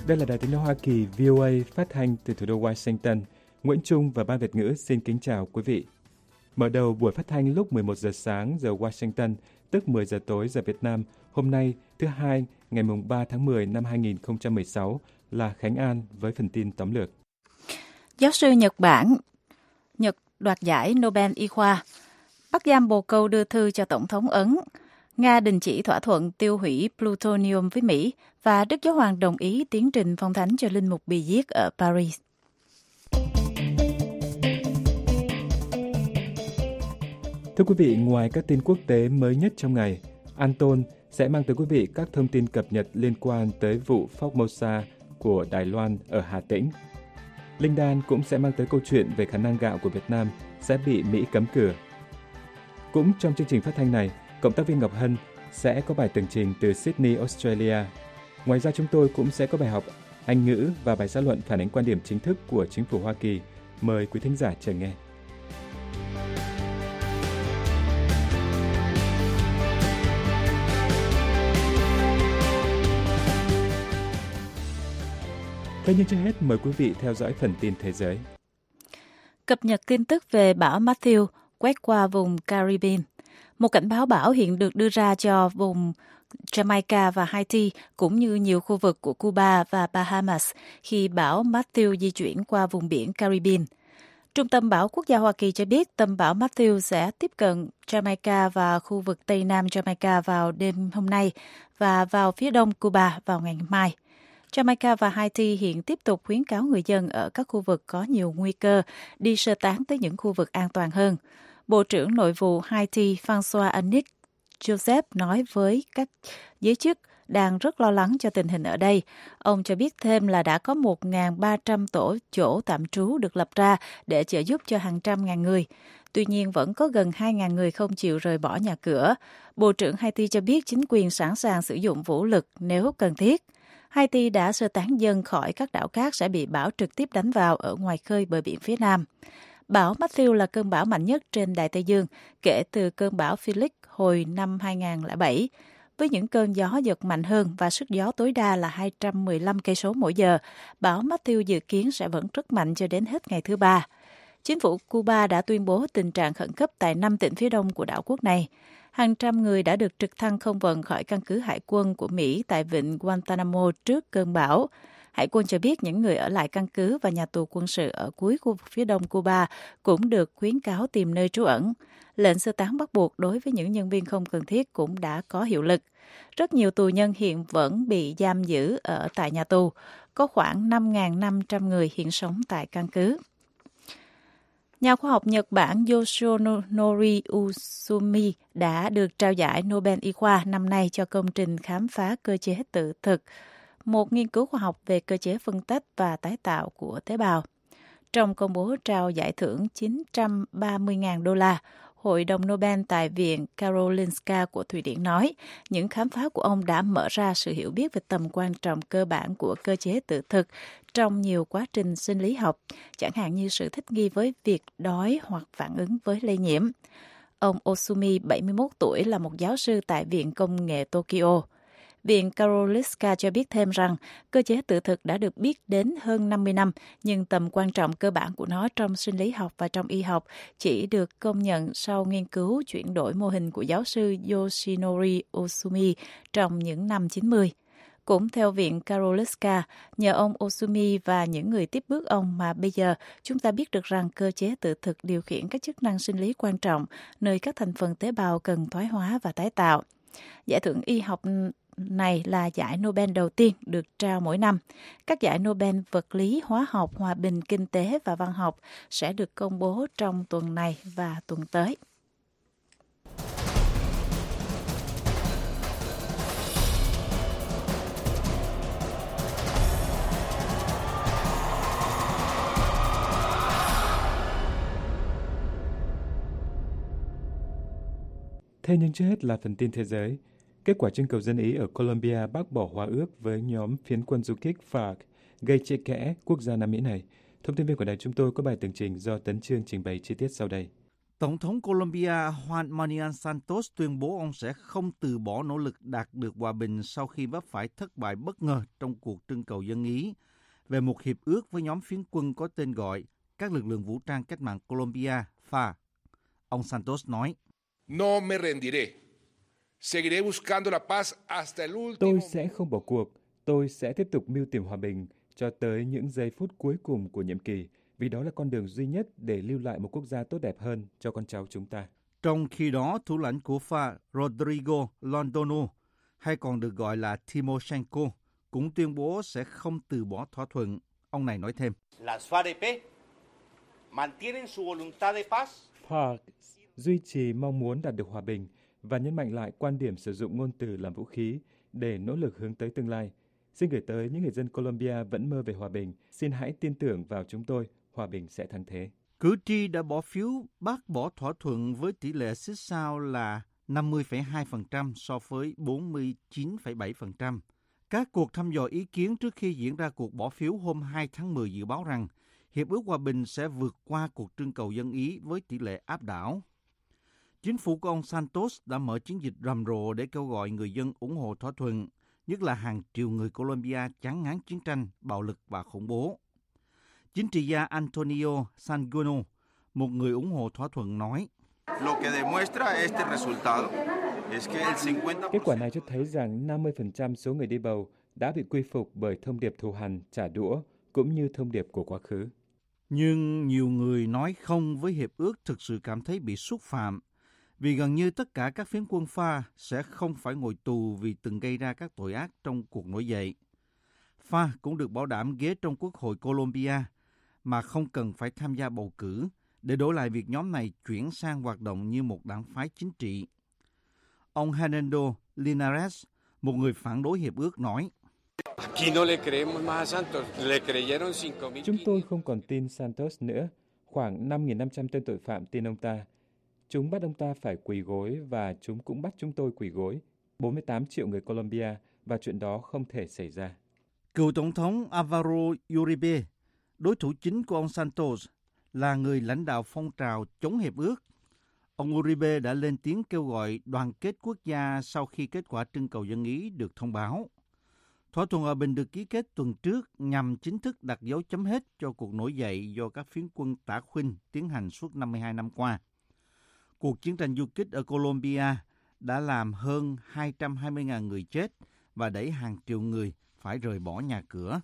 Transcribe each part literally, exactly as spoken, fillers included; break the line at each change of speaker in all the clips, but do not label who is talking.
Đây là Đài Tiếng nói Hoa Kỳ vê o a phát thanh từ thủ đô Washington. Nguyễn Trung và Ban Việt ngữ xin kính chào quý vị. Mở đầu buổi phát thanh lúc mười một giờ sáng giờ Washington, tức mười giờ tối giờ Việt Nam, hôm nay thứ hai ngày ba tháng mười năm hai nghìn không trăm mười sáu là Khánh An với phần tin tóm lược.
Giáo sư Nhật Bản Nhật đoạt giải Nobel Y khoa. Bắt giam bồ câu đưa thư cho Tổng thống Ấn. Nga đình chỉ thỏa thuận tiêu hủy plutonium với Mỹ và Đức Giáo hoàng đồng ý tiến trình phong thánh cho linh mục bị giết ở Paris.
Thưa quý vị, ngoài các tin quốc tế mới nhất trong ngày, Anton sẽ mang tới quý vị các thông tin cập nhật liên quan tới vụ Formosa của Đài Loan ở Hà Tĩnh. Linh Đan cũng sẽ mang tới câu chuyện về khả năng gạo của Việt Nam sẽ bị Mỹ cấm cửa. Cũng trong chương trình phát thanh này, cộng tác viên Ngọc Hân sẽ có bài tường trình từ Sydney, Australia. Ngoài ra chúng tôi cũng sẽ có bài học Anh ngữ và bài xã luận phản ánh quan điểm chính thức của chính phủ Hoa Kỳ. Mời quý thính giả chờ nghe. Thế nhưng trước hết mời quý vị theo dõi phần tin thế giới.
Cập nhật tin tức về bão Matthew quét qua vùng Caribbean. Một cảnh báo bão hiện được đưa ra cho vùng Jamaica và Haiti cũng như nhiều khu vực của Cuba và Bahamas khi bão Matthew di chuyển qua vùng biển Caribbean. Trung tâm Bão Quốc gia Hoa Kỳ cho biết tâm bão Matthew sẽ tiếp cận Jamaica và khu vực Tây Nam Jamaica vào đêm hôm nay và vào phía đông Cuba vào ngày mai. Jamaica và Haiti hiện tiếp tục khuyến cáo người dân ở các khu vực có nhiều nguy cơ đi sơ tán tới những khu vực an toàn hơn. Bộ trưởng Nội vụ Haiti François Annick Joseph nói với các giới chức đang rất lo lắng cho tình hình ở đây. Ông cho biết thêm là đã có một nghìn ba trăm tổ chỗ tạm trú được lập ra để trợ giúp cho hàng trăm ngàn người. Tuy nhiên vẫn có gần hai nghìn người không chịu rời bỏ nhà cửa. Bộ trưởng Haiti cho biết chính quyền sẵn sàng sử dụng vũ lực nếu cần thiết. Haiti đã sơ tán dân khỏi các đảo khác sẽ bị bão trực tiếp đánh vào ở ngoài khơi bờ biển phía Nam. Bão Matthew là cơn bão mạnh nhất trên Đại Tây Dương kể từ cơn bão Felix hồi năm hai nghìn không trăm lẻ bảy. Với những cơn gió giật mạnh hơn và sức gió tối đa là hai trăm mười lăm cây số mỗi giờ, bão Matthew dự kiến sẽ vẫn rất mạnh cho đến hết ngày thứ Ba. Chính phủ Cuba đã tuyên bố tình trạng khẩn cấp tại năm tỉnh phía đông của đảo quốc này. Hàng trăm người đã được trực thăng không vận khỏi căn cứ hải quân của Mỹ tại vịnh Guantanamo trước cơn bão. Hải quân cho biết những người ở lại căn cứ và nhà tù quân sự ở cuối khu vực phía đông Cuba cũng được khuyến cáo tìm nơi trú ẩn. Lệnh sơ tán bắt buộc đối với những nhân viên không cần thiết cũng đã có hiệu lực. Rất nhiều tù nhân hiện vẫn bị giam giữ ở tại nhà tù. Có khoảng năm nghìn năm trăm người hiện sống tại căn cứ. Nhà khoa học Nhật Bản Yoshinori Uzumi đã được trao giải Nobel Y khoa năm nay cho công trình khám phá cơ chế tự thực, một nghiên cứu khoa học về cơ chế phân tách và tái tạo của tế bào. Trong công bố trao giải thưởng chín trăm ba mươi nghìn đô la, Hội đồng Nobel tại Viện Karolinska của Thụy Điển nói, những khám phá của ông đã mở ra sự hiểu biết về tầm quan trọng cơ bản của cơ chế tự thực trong nhiều quá trình sinh lý học, chẳng hạn như sự thích nghi với việc đói hoặc phản ứng với lây nhiễm. Ông Osumi, bảy mươi mốt tuổi, là một giáo sư tại Viện Công nghệ Tokyo. Viện Karolinska cho biết thêm rằng cơ chế tự thực đã được biết đến hơn năm mươi năm, nhưng tầm quan trọng cơ bản của nó trong sinh lý học và trong y học chỉ được công nhận sau nghiên cứu chuyển đổi mô hình của giáo sư Yoshinori Uzumi trong những năm chín mươi. Cũng theo Viện Karolinska, nhờ ông Osumi và những người tiếp bước ông mà bây giờ chúng ta biết được rằng cơ chế tự thực điều khiển các chức năng sinh lý quan trọng, nơi các thành phần tế bào cần thoái hóa và tái tạo. Giải thưởng y học này là giải Nobel đầu tiên được trao mỗi năm. Các giải Nobel vật lý, hóa học, hòa bình, kinh tế và văn học sẽ được công bố trong tuần này và tuần tới.
Thế nhưng trước hết là phần tin thế giới. Kết quả trưng cầu dân Ý ở Colombia bác bỏ hòa ước với nhóm phiến quân du kích phạc gây chia rẽ quốc gia Nam Mỹ này. Thông tin viên của đài chúng tôi có bài tường trình do Tấn Chương trình bày chi tiết sau đây.
Tổng thống Colombia Juan Manuel Santos tuyên bố ông sẽ không từ bỏ nỗ lực đạt được hòa bình sau khi vấp phải thất bại bất ngờ trong cuộc trưng cầu dân Ý về một hiệp ước với nhóm phiến quân có tên gọi các lực lượng vũ trang cách mạng Colombia, ép a. Ông Santos nói,
No me rendiré. Seguiré buscando la paz hasta el último.
Tôi sẽ không bỏ cuộc. Tôi sẽ tiếp tục mưu tìm hòa bình cho tới những giây phút cuối cùng của nhiệm kỳ, vì đó là con đường duy nhất để lưu lại một quốc gia tốt đẹp hơn cho con cháu chúng ta.
Trong khi đó, thủ lãnh của ép a Rodrigo Londono, hay còn được gọi là Timoshenko, cũng tuyên bố sẽ không từ bỏ thỏa thuận. Ông này nói thêm,
Las ép a rờ pê mantienen su voluntad de paz.
ép a rờ duy trì mong muốn đạt được hòa bình và nhấn mạnh lại quan điểm sử dụng ngôn từ làm vũ khí để nỗ lực hướng tới tương lai. Xin gửi tới những người dân Colombia vẫn mơ về hòa bình, xin hãy tin tưởng vào chúng tôi, hòa bình sẽ thắng thế.
Cử tri đã bỏ phiếu bác bỏ thỏa thuận với tỷ lệ xích sao là năm mươi phẩy hai phần trăm so với bốn mươi chín phẩy bảy phần trăm. Các cuộc thăm dò ý kiến trước khi diễn ra cuộc bỏ phiếu hôm hai tháng mười dự báo rằng Hiệp ước Hòa bình sẽ vượt qua cuộc trưng cầu dân Ý với tỷ lệ áp đảo. Chính phủ của ông Santos đã mở chiến dịch rầm rộ để kêu gọi người dân ủng hộ thỏa thuận, nhất là hàng triệu người Colombia chán ngán chiến tranh, bạo lực và khủng bố. Chính trị gia Antonio Sanguino, một người ủng hộ thỏa thuận, nói,
Kết quả này cho thấy rằng năm mươi phần trăm số người đi bầu đã bị quy phục bởi thông điệp thù hằn, trả đũa, cũng như thông điệp của quá khứ.
Nhưng nhiều người nói không với hiệp ước thực sự cảm thấy bị xúc phạm, vì gần như tất cả các phiến quân ép a sẽ không phải ngồi tù vì từng gây ra các tội ác trong cuộc nổi dậy. ép a cũng được bảo đảm ghế trong Quốc hội Colombia mà không cần phải tham gia bầu cử để đổi lại việc nhóm này chuyển sang hoạt động như một đảng phái chính trị. Ông Hernando Linares, một người phản đối hiệp ước, nói,
Chúng tôi không còn tin Santos nữa. Khoảng năm nghìn năm trăm tên tội phạm tin ông ta. Chúng bắt ông ta phải quỳ gối và chúng cũng bắt chúng tôi quỳ gối. bốn mươi tám triệu người Colombia và chuyện đó không thể xảy ra.
Cựu Tổng thống Álvaro Uribe, đối thủ chính của ông Santos, là người lãnh đạo phong trào chống hiệp ước. Ông Uribe đã lên tiếng kêu gọi đoàn kết quốc gia sau khi kết quả trưng cầu dân Ý được thông báo. Thỏa thuận hòa bình được ký kết tuần trước nhằm chính thức đặt dấu chấm hết cho cuộc nổi dậy do các phiến quân tả khuynh tiến hành suốt năm mươi hai năm qua. Cuộc chiến tranh du kích ở Colombia đã làm hơn hai trăm hai mươi nghìn người chết và đẩy hàng triệu người phải rời bỏ nhà cửa.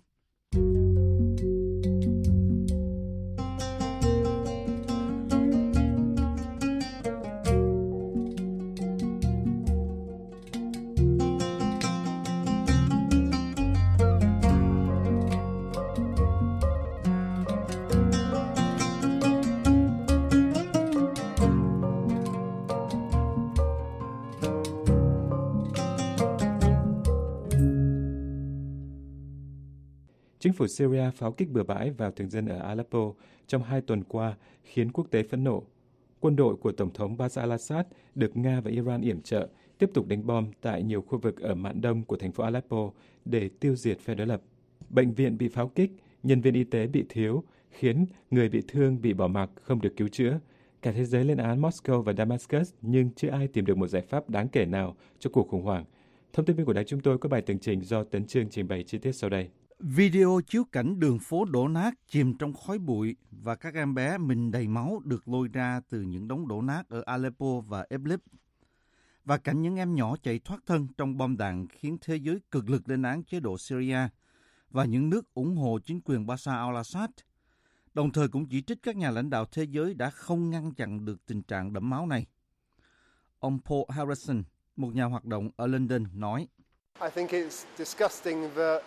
Chính phủ Syria pháo kích bừa bãi vào thường dân ở Aleppo trong hai tuần qua khiến quốc tế phẫn nộ. Quân đội của Tổng thống Bashar al-Assad được Nga và Iran yểm trợ tiếp tục đánh bom tại nhiều khu vực ở mạn đông của thành phố Aleppo để tiêu diệt phe đối lập. Bệnh viện bị pháo kích, nhân viên y tế bị thiếu, khiến người bị thương bị bỏ mặc không được cứu chữa. Cả thế giới lên án Moscow và Damascus nhưng chưa ai tìm được một giải pháp đáng kể nào cho cuộc khủng hoảng. Thông tin viên của đài chúng tôi có bài tường trình do Tấn Chương trình bày chi tiết sau đây.
Video chiếu cảnh đường phố đổ nát chìm trong khói bụi và các em bé mình đầy máu được lôi ra từ những đống đổ nát ở Aleppo và Idlib. Và cảnh những em nhỏ chạy thoát thân trong bom đạn khiến thế giới cực lực lên án chế độ Syria và những nước ủng hộ chính quyền Bashar al-Assad, đồng thời cũng chỉ trích các nhà lãnh đạo thế giới đã không ngăn chặn được tình trạng đẫm máu này. Ông Paul Harrison, một nhà hoạt động ở London, nói,
I think it's disgusting that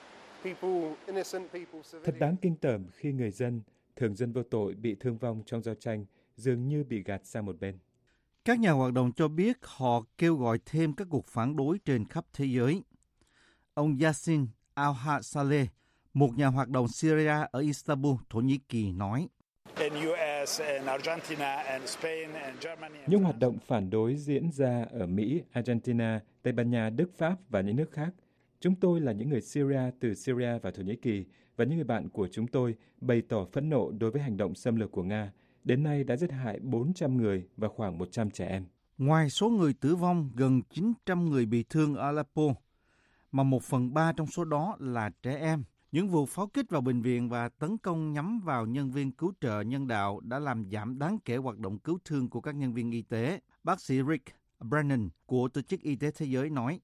Thật đáng kinh tởm khi người dân, thường dân vô tội bị thương vong trong giao tranh dường như bị gạt sang một bên.
Các nhà hoạt động cho biết họ kêu gọi thêm các cuộc phản đối trên khắp thế giới. Ông Yassin Al-Saleh, một nhà hoạt động Syria ở Istanbul, Thổ Nhĩ Kỳ, nói,
những hoạt động phản đối diễn ra ở Mỹ, Argentina, Tây Ban Nha, Đức, Pháp và những nước khác. Chúng tôi là những người Syria từ Syria và Thổ Nhĩ Kỳ và những người bạn của chúng tôi bày tỏ phẫn nộ đối với hành động xâm lược của Nga, đến nay đã giết hại bốn trăm người và khoảng một trăm trẻ em.
Ngoài số người tử vong, gần chín trăm người bị thương ở Aleppo, mà một phần ba trong số đó là trẻ em. Những vụ pháo kích vào bệnh viện và tấn công nhắm vào nhân viên cứu trợ nhân đạo đã làm giảm đáng kể hoạt động cứu thương của các nhân viên y tế. Bác sĩ Rick Brennan của Tổ chức Y tế Thế giới nói,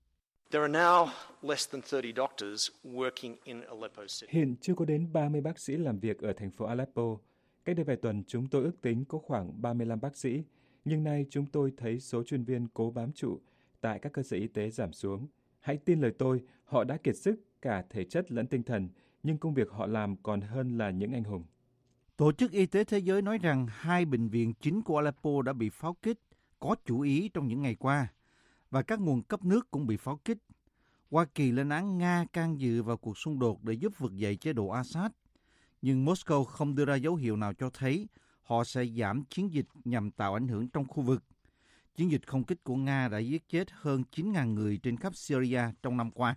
hiện chưa có đến ba mươi bác sĩ làm việc ở thành phố Aleppo. Cách đây vài tuần, chúng tôi ước tính có khoảng ba mươi lăm bác sĩ, nhưng nay chúng tôi thấy số chuyên viên cố bám trụ tại các cơ sở y tế giảm xuống. Hãy tin lời tôi, họ đã kiệt sức cả thể chất lẫn tinh thần, nhưng công việc họ làm còn hơn là những anh hùng.
Tổ chức Y tế Thế giới nói rằng hai bệnh viện chính của Aleppo đã bị pháo kích, có chủ ý trong những ngày qua, và các nguồn cấp nước cũng bị pháo kích. Hoa Kỳ lên án Nga can dự vào cuộc xung đột để giúp vực dậy chế độ Assad, nhưng Moscow không đưa ra dấu hiệu nào cho thấy họ sẽ giảm chiến dịch nhằm tạo ảnh hưởng trong khu vực. Chiến dịch không kích của Nga đã giết chết hơn chín nghìn người trên khắp Syria trong năm qua.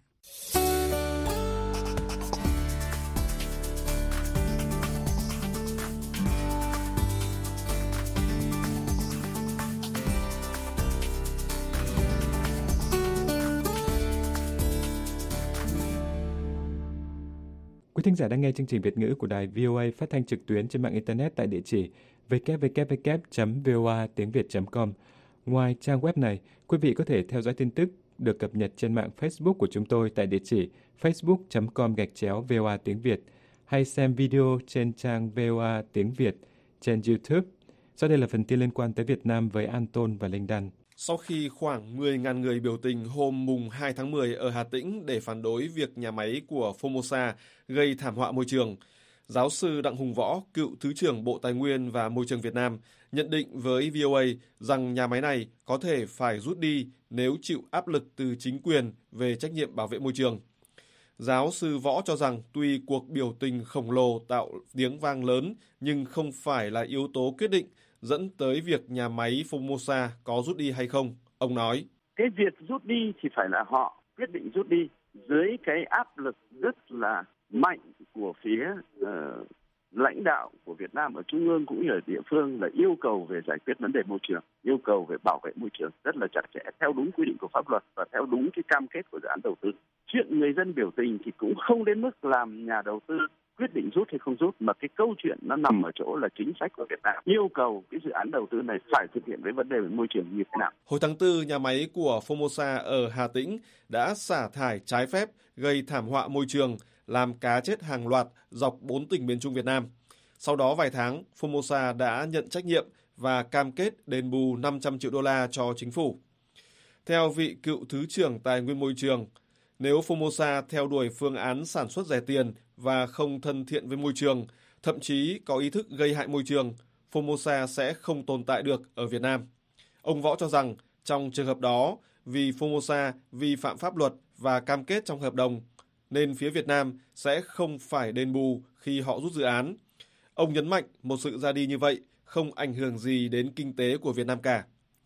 Quý thính giả đang nghe chương trình Việt ngữ của đài vê o a phát thanh trực tuyến trên mạng Internet tại địa chỉ w w w chấm v o a tiếng việt chấm com. Ngoài trang web này, quý vị có thể theo dõi tin tức được cập nhật trên mạng Facebook của chúng tôi tại địa chỉ facebook chấm com gạch chéo vê o a tiếng Việt hay xem video trên trang vê o a tiếng Việt trên YouTube. Sau đây là phần tin liên quan tới Việt Nam với Anton và Linh Đan.
Sau khi khoảng mười nghìn người biểu tình hôm mùng hai tháng mười ở Hà Tĩnh để phản đối việc nhà máy của Formosa gây thảm họa môi trường, giáo sư Đặng Hùng Võ, cựu Thứ trưởng Bộ Tài nguyên và Môi trường Việt Nam, nhận định với vê o a rằng nhà máy này có thể phải rút đi nếu chịu áp lực từ chính quyền về trách nhiệm bảo vệ môi trường. Giáo sư Võ cho rằng tuy cuộc biểu tình khổng lồ tạo tiếng vang lớn nhưng không phải là yếu tố quyết định dẫn tới việc nhà máy Formosa có rút đi hay không. Ông nói,
cái việc rút đi thì phải là họ quyết định rút đi dưới cái áp lực rất là mạnh của phía uh, lãnh đạo của Việt Nam ở trung ương cũng như ở địa phương là yêu cầu về giải quyết vấn đề môi trường, yêu cầu về bảo vệ môi trường rất là chặt chẽ theo đúng quy định của pháp luật và theo đúng cái cam kết của dự án đầu tư. Chuyện người dân biểu tình thì cũng không đến mức làm nhà đầu tư quyết định rút hay không rút, mà cái câu chuyện nó nằm ở chỗ là chính sách của Việt Nam yêu cầu cái dự án đầu tư này phải thực hiện với vấn đề về môi trường như thế nào.
Hồi tháng tư, nhà máy của Formosa ở Hà Tĩnh đã xả thải trái phép gây thảm họa môi trường, làm cá chết hàng loạt dọc bốn tỉnh miền Trung Việt Nam. Sau đó vài tháng, Formosa đã nhận trách nhiệm và cam kết đền bù năm trăm triệu đô la cho chính phủ. Theo vị cựu Thứ trưởng Tài nguyên Môi trường, nếu Formosa theo đuổi phương án sản xuất rẻ tiền và không thân thiện với môi trường, thậm chí có ý thức gây hại môi trường, Formosa sẽ không tồn tại được ở Việt Nam. Ông Võ cho rằng, trong trường hợp đó, vì Formosa vi phạm pháp luật và cam kết trong hợp đồng, nên phía Việt Nam sẽ không phải đền bù khi họ rút dự án. Ông nhấn mạnh một sự ra đi như vậy không ảnh hưởng gì đến kinh tế của Việt Nam cả.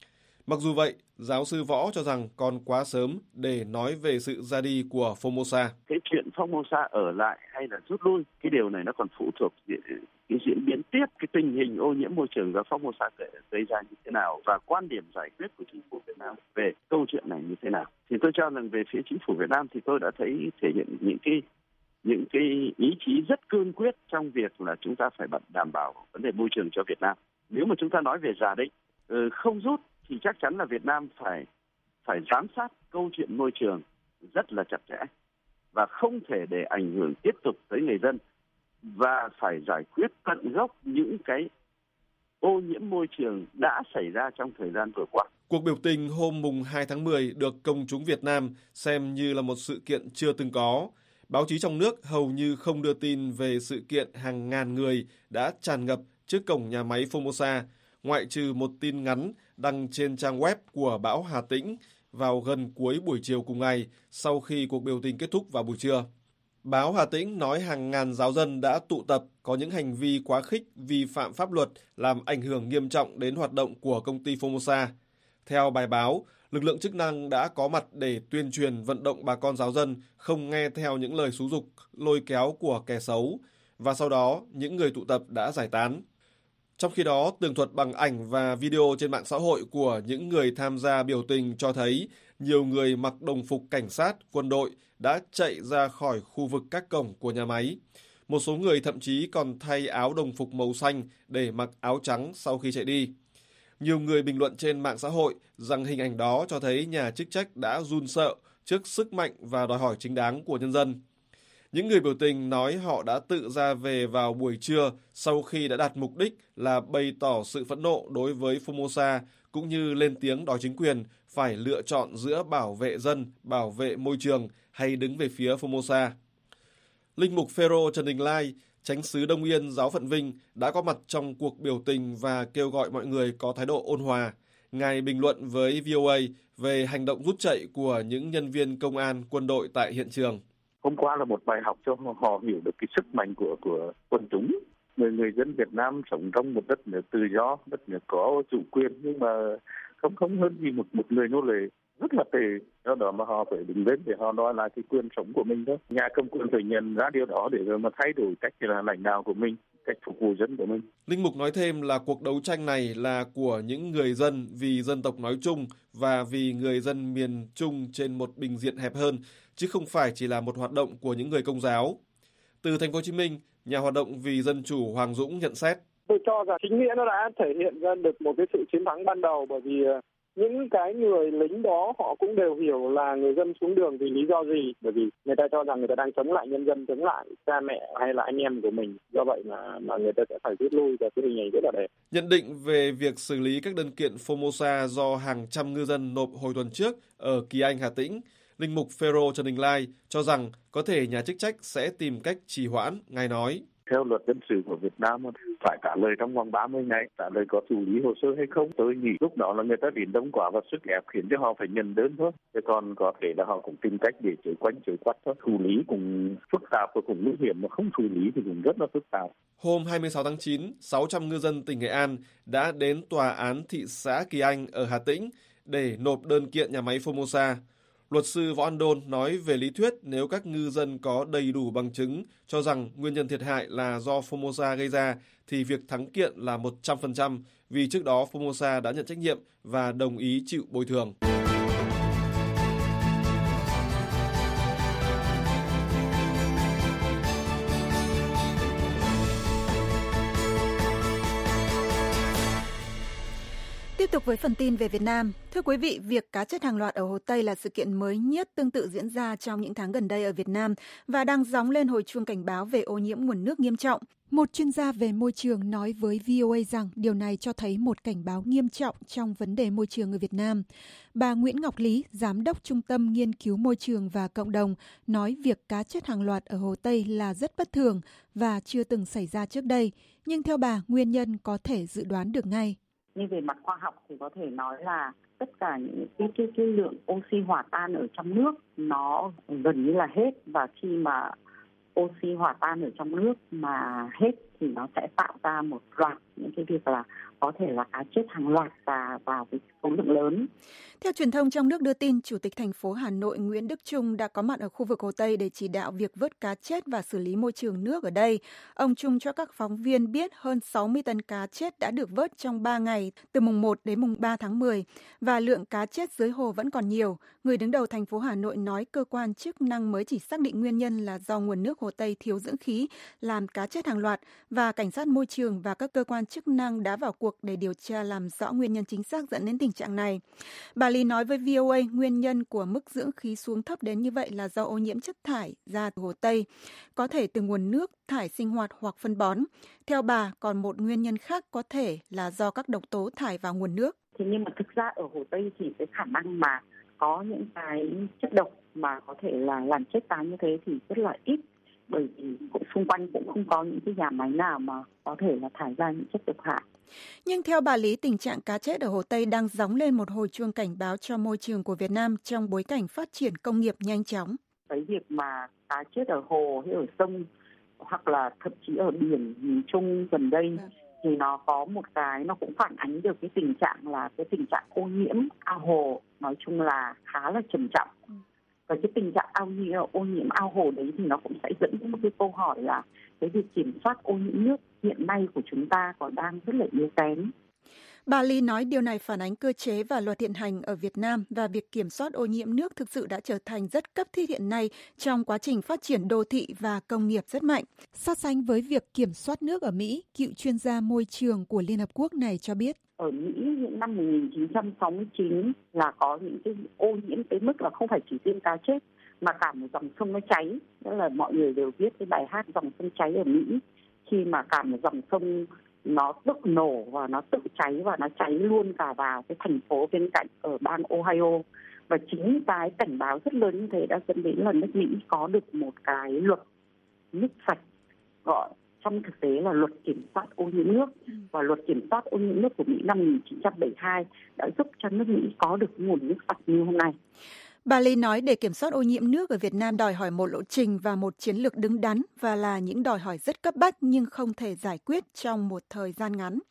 Mặc dù vậy, giáo sư Võ cho rằng còn quá sớm để nói về sự ra đi của Formosa.
Cái chuyện Formosa ở lại hay là rút lui, cái điều này nó còn phụ thuộc cái diễn biến tiếp, cái tình hình ô nhiễm môi trường do Formosa gây ra như thế nào và quan điểm giải quyết của chính phủ Việt Nam về câu chuyện này như thế nào. Thì tôi cho rằng về phía chính phủ Việt Nam thì tôi đã thấy thể hiện những cái những cái ý chí rất cương quyết trong việc là chúng ta phải đảm bảo vấn đề môi trường cho Việt Nam. Nếu mà chúng ta nói về giả định không rút thì chắc chắn là Việt Nam phải phải giám sát câu chuyện môi trường rất là chặt chẽ và không thể để ảnh hưởng tiếp tục tới người dân, và phải giải quyết tận gốc những cái ô nhiễm môi trường đã xảy ra trong thời gian vừa qua.
Cuộc biểu tình hôm mùng hai tháng mười được công chúng Việt Nam xem như là một sự kiện chưa từng có. Báo chí trong nước hầu như không đưa tin về sự kiện hàng ngàn người đã tràn ngập trước cổng nhà máy Formosa, ngoại trừ một tin ngắn đăng trên trang web của báo Hà Tĩnh vào gần cuối buổi chiều cùng ngày sau khi cuộc biểu tình kết thúc vào buổi trưa. Báo Hà Tĩnh nói hàng ngàn giáo dân đã tụ tập có những hành vi quá khích, vi phạm pháp luật, làm ảnh hưởng nghiêm trọng đến hoạt động của công ty Formosa. Theo bài báo, lực lượng chức năng đã có mặt để tuyên truyền vận động bà con giáo dân không nghe theo những lời xúi giục, lôi kéo của kẻ xấu, và sau đó những người tụ tập đã giải tán. Trong khi đó, tường thuật bằng ảnh và video trên mạng xã hội của những người tham gia biểu tình cho thấy nhiều người mặc đồng phục cảnh sát, quân đội đã chạy ra khỏi khu vực các cổng của nhà máy. Một số người thậm chí còn thay áo đồng phục màu xanh để mặc áo trắng sau khi chạy đi. Nhiều người bình luận trên mạng xã hội rằng hình ảnh đó cho thấy nhà chức trách đã run sợ trước sức mạnh và đòi hỏi chính đáng của nhân dân. Những người biểu tình nói họ đã tự ra về vào buổi trưa sau khi đã đạt mục đích là bày tỏ sự phẫn nộ đối với Formosa, cũng như lên tiếng đòi chính quyền phải lựa chọn giữa bảo vệ dân, bảo vệ môi trường hay đứng về phía Formosa. Linh mục Phêrô Trần Đình Lai, Chánh xứ Đông Yên Giáo phận Vinh đã có mặt trong cuộc biểu tình và kêu gọi mọi người có thái độ ôn hòa. Ngài bình luận với vê o a về hành động rút chạy của những nhân viên công an, quân đội tại hiện trường.
Hôm qua là một bài học cho họ hiểu được cái sức mạnh của của quần chúng. Người người dân Việt Nam sống trong một đất nước tự do, đất nước có chủ quyền, nhưng mà không không hơn gì một một người nô lệ rất là tệ. Do đó mà họ phải đứng lên để họ đòi lại cái quyền sống của mình đó. Nhà cầm quyền phải nhận ra điều đó để mà thay đổi cách là lãnh đạo của mình, cách phục vụ dân của mình.
Linh mục nói thêm là cuộc đấu tranh này là của những người dân vì dân tộc nói chung và vì người dân miền Trung trên một bình diện hẹp hơn, chứ không phải chỉ là một hoạt động của những người Công giáo. Từ Thành phố Hồ Chí Minh, nhà hoạt động vì dân chủ Hoàng Dũng nhận xét:
Tôi cho rằng chính nghĩa nó đã thể hiện ra được một cái sự chiến thắng ban đầu, bởi vì những cái người lính đó họ cũng đều hiểu là người dân xuống đường vì lý do gì, bởi vì người ta cho rằng người ta đang chống lại nhân dân, chống lại cha mẹ hay là anh em của mình, do vậy mà mà người ta sẽ phải rút lui, và cái hình ảnh rất là đẹp.
Nhận định về việc xử lý các đơn kiện Formosa do hàng trăm ngư dân nộp hồi tuần trước ở Kỳ Anh, Hà Tĩnh, Linh mục Phêrô Trần Đình Lai cho rằng có thể nhà chức trách sẽ tìm cách trì hoãn. Ngài nói:
Theo luật dân sự của Việt Nam phải trả lời trong vòng ba mươi ngày, trả lời có thủ lý hồ sơ hay không. Tôi nghĩ lúc đó là người ta đến đông quá và sức ép khiến cho họ phải nhận đơn thôi. Chứ còn có thể là họ cũng tìm cách để chối quanh chối quắt thôi. Thủ lý cũng phức tạp và cũng nguy hiểm, mà không thủ lý thì cũng rất là phức tạp.
Hôm hai mươi sáu tháng chín, sáu trăm ngư dân tỉnh Nghệ An đã đến tòa án thị xã Kỳ Anh ở Hà Tĩnh để nộp đơn kiện nhà máy Formosa. Luật sư Võ An Đôn nói về lý thuyết nếu các ngư dân có đầy đủ bằng chứng cho rằng nguyên nhân thiệt hại là do Formosa gây ra thì việc thắng kiện là một trăm phần trăm, vì trước đó Formosa đã nhận trách nhiệm và đồng ý chịu bồi thường.
Tiếp tục với phần tin về Việt Nam. Thưa quý vị, việc cá chết hàng loạt ở Hồ Tây là sự kiện mới nhất tương tự diễn ra trong những tháng gần đây ở Việt Nam và đang gióng lên hồi chuông cảnh báo về ô nhiễm nguồn nước nghiêm trọng. Một chuyên gia về môi trường nói với vê o a rằng điều này cho thấy một cảnh báo nghiêm trọng trong vấn đề môi trường ở Việt Nam. Bà Nguyễn Ngọc Lý, Giám đốc Trung tâm Nghiên cứu Môi trường và Cộng đồng, nói việc cá chết hàng loạt ở Hồ Tây là rất bất thường và chưa từng xảy ra trước đây. Nhưng theo bà, nguyên nhân có thể dự đoán được ngay.
Nhưng về mặt khoa học thì có thể nói là tất cả những cái, cái, cái lượng oxy hòa tan ở trong nước nó gần như là hết, và khi mà oxy hòa tan ở trong nước mà hết thì nó sẽ tạo ra một loạt những cái việc là có thể là cá chết hàng loạt và vào cái số lượng lớn.
Theo truyền thông trong nước đưa tin, Chủ tịch thành phố Hà Nội Nguyễn Đức Chung đã có mặt ở khu vực Hồ Tây để chỉ đạo việc vớt cá chết và xử lý môi trường nước ở đây. Ông Chung cho các phóng viên biết hơn sáu mươi tấn cá chết đã được vớt trong ba ngày, từ mùng một đến mùng ba tháng mười, và lượng cá chết dưới hồ vẫn còn nhiều. Người đứng đầu thành phố Hà Nội nói cơ quan chức năng mới chỉ xác định nguyên nhân là do nguồn nước Hồ Tây thiếu dưỡng khí làm cá chết hàng loạt, và cảnh sát môi trường và các cơ quan chức năng đã vào cuộc để điều tra làm rõ nguyên nhân chính xác dẫn đến tình trạng này. Bà Lý nói với vê o a nguyên nhân của mức dưỡng khí xuống thấp đến như vậy là do ô nhiễm chất thải ra từ Hồ Tây, có thể từ nguồn nước, thải sinh hoạt hoặc phân bón. Theo bà, còn một nguyên nhân khác có thể là do các độc tố thải vào nguồn nước.
Thế nhưng mà thực ra ở Hồ Tây thì cái khả năng mà có những cái chất độc mà có thể là làm chết cá như thế thì rất là ít, bởi vì cũng xung quanh cũng không có những cái nhà máy nào mà có thể là thải ra những chất độc hại.
Nhưng theo bà Lý, tình trạng cá chết ở Hồ Tây đang gióng lên một hồi chuông cảnh báo cho môi trường của Việt Nam trong bối cảnh phát triển công nghiệp nhanh chóng.
Cái việc mà cá chết ở hồ hay ở sông hoặc là thậm chí ở biển miền Trung gần đây à. thì nó có một cái, nó cũng phản ánh được cái tình trạng là cái tình trạng ô nhiễm ao hồ nói chung là khá là trầm trọng. Ừ. Và cái tình trạng ao nhiễm, ô nhiễm ao hồ đấy thì nó cũng sẽ dẫn đến một cái câu hỏi là cái việc kiểm soát ô nhiễm nước hiện nay của chúng ta còn đang rất là yếu kém.
Bà Ly nói điều này phản ánh cơ chế và luật hiện hành ở Việt Nam và việc kiểm soát ô nhiễm nước thực sự đã trở thành rất cấp thiết hiện nay trong quá trình phát triển đô thị và công nghiệp rất mạnh. So sánh với việc kiểm soát nước ở Mỹ, cựu chuyên gia môi trường của Liên Hợp Quốc này cho biết.
Ở Mỹ những năm một nghìn chín trăm sáu mươi chín là có những cái ô nhiễm tới mức là không phải chỉ riêng cá chết mà cả một dòng sông nó cháy. Đó là mọi người đều biết cái bài hát dòng sông cháy ở Mỹ, khi mà cả một dòng sông nó tự nổ và nó tự cháy và nó cháy luôn cả vào cái thành phố bên cạnh ở bang Ohio. Và chính cái cảnh báo rất lớn như thế đã dẫn đến là nước Mỹ có được một cái luật nước sạch, gọi trong thực tế là luật kiểm soát ô nhiễm nước. Và luật kiểm soát ô nhiễm nước của Mỹ năm một nghìn chín trăm bảy mươi hai đã giúp cho nước Mỹ có được nguồn nước sạch như hôm nay.
Bà Ly nói để kiểm soát ô nhiễm nước ở Việt Nam đòi hỏi một lộ trình và một chiến lược đứng đắn và là những đòi hỏi rất cấp bách nhưng không thể giải quyết trong một thời gian ngắn.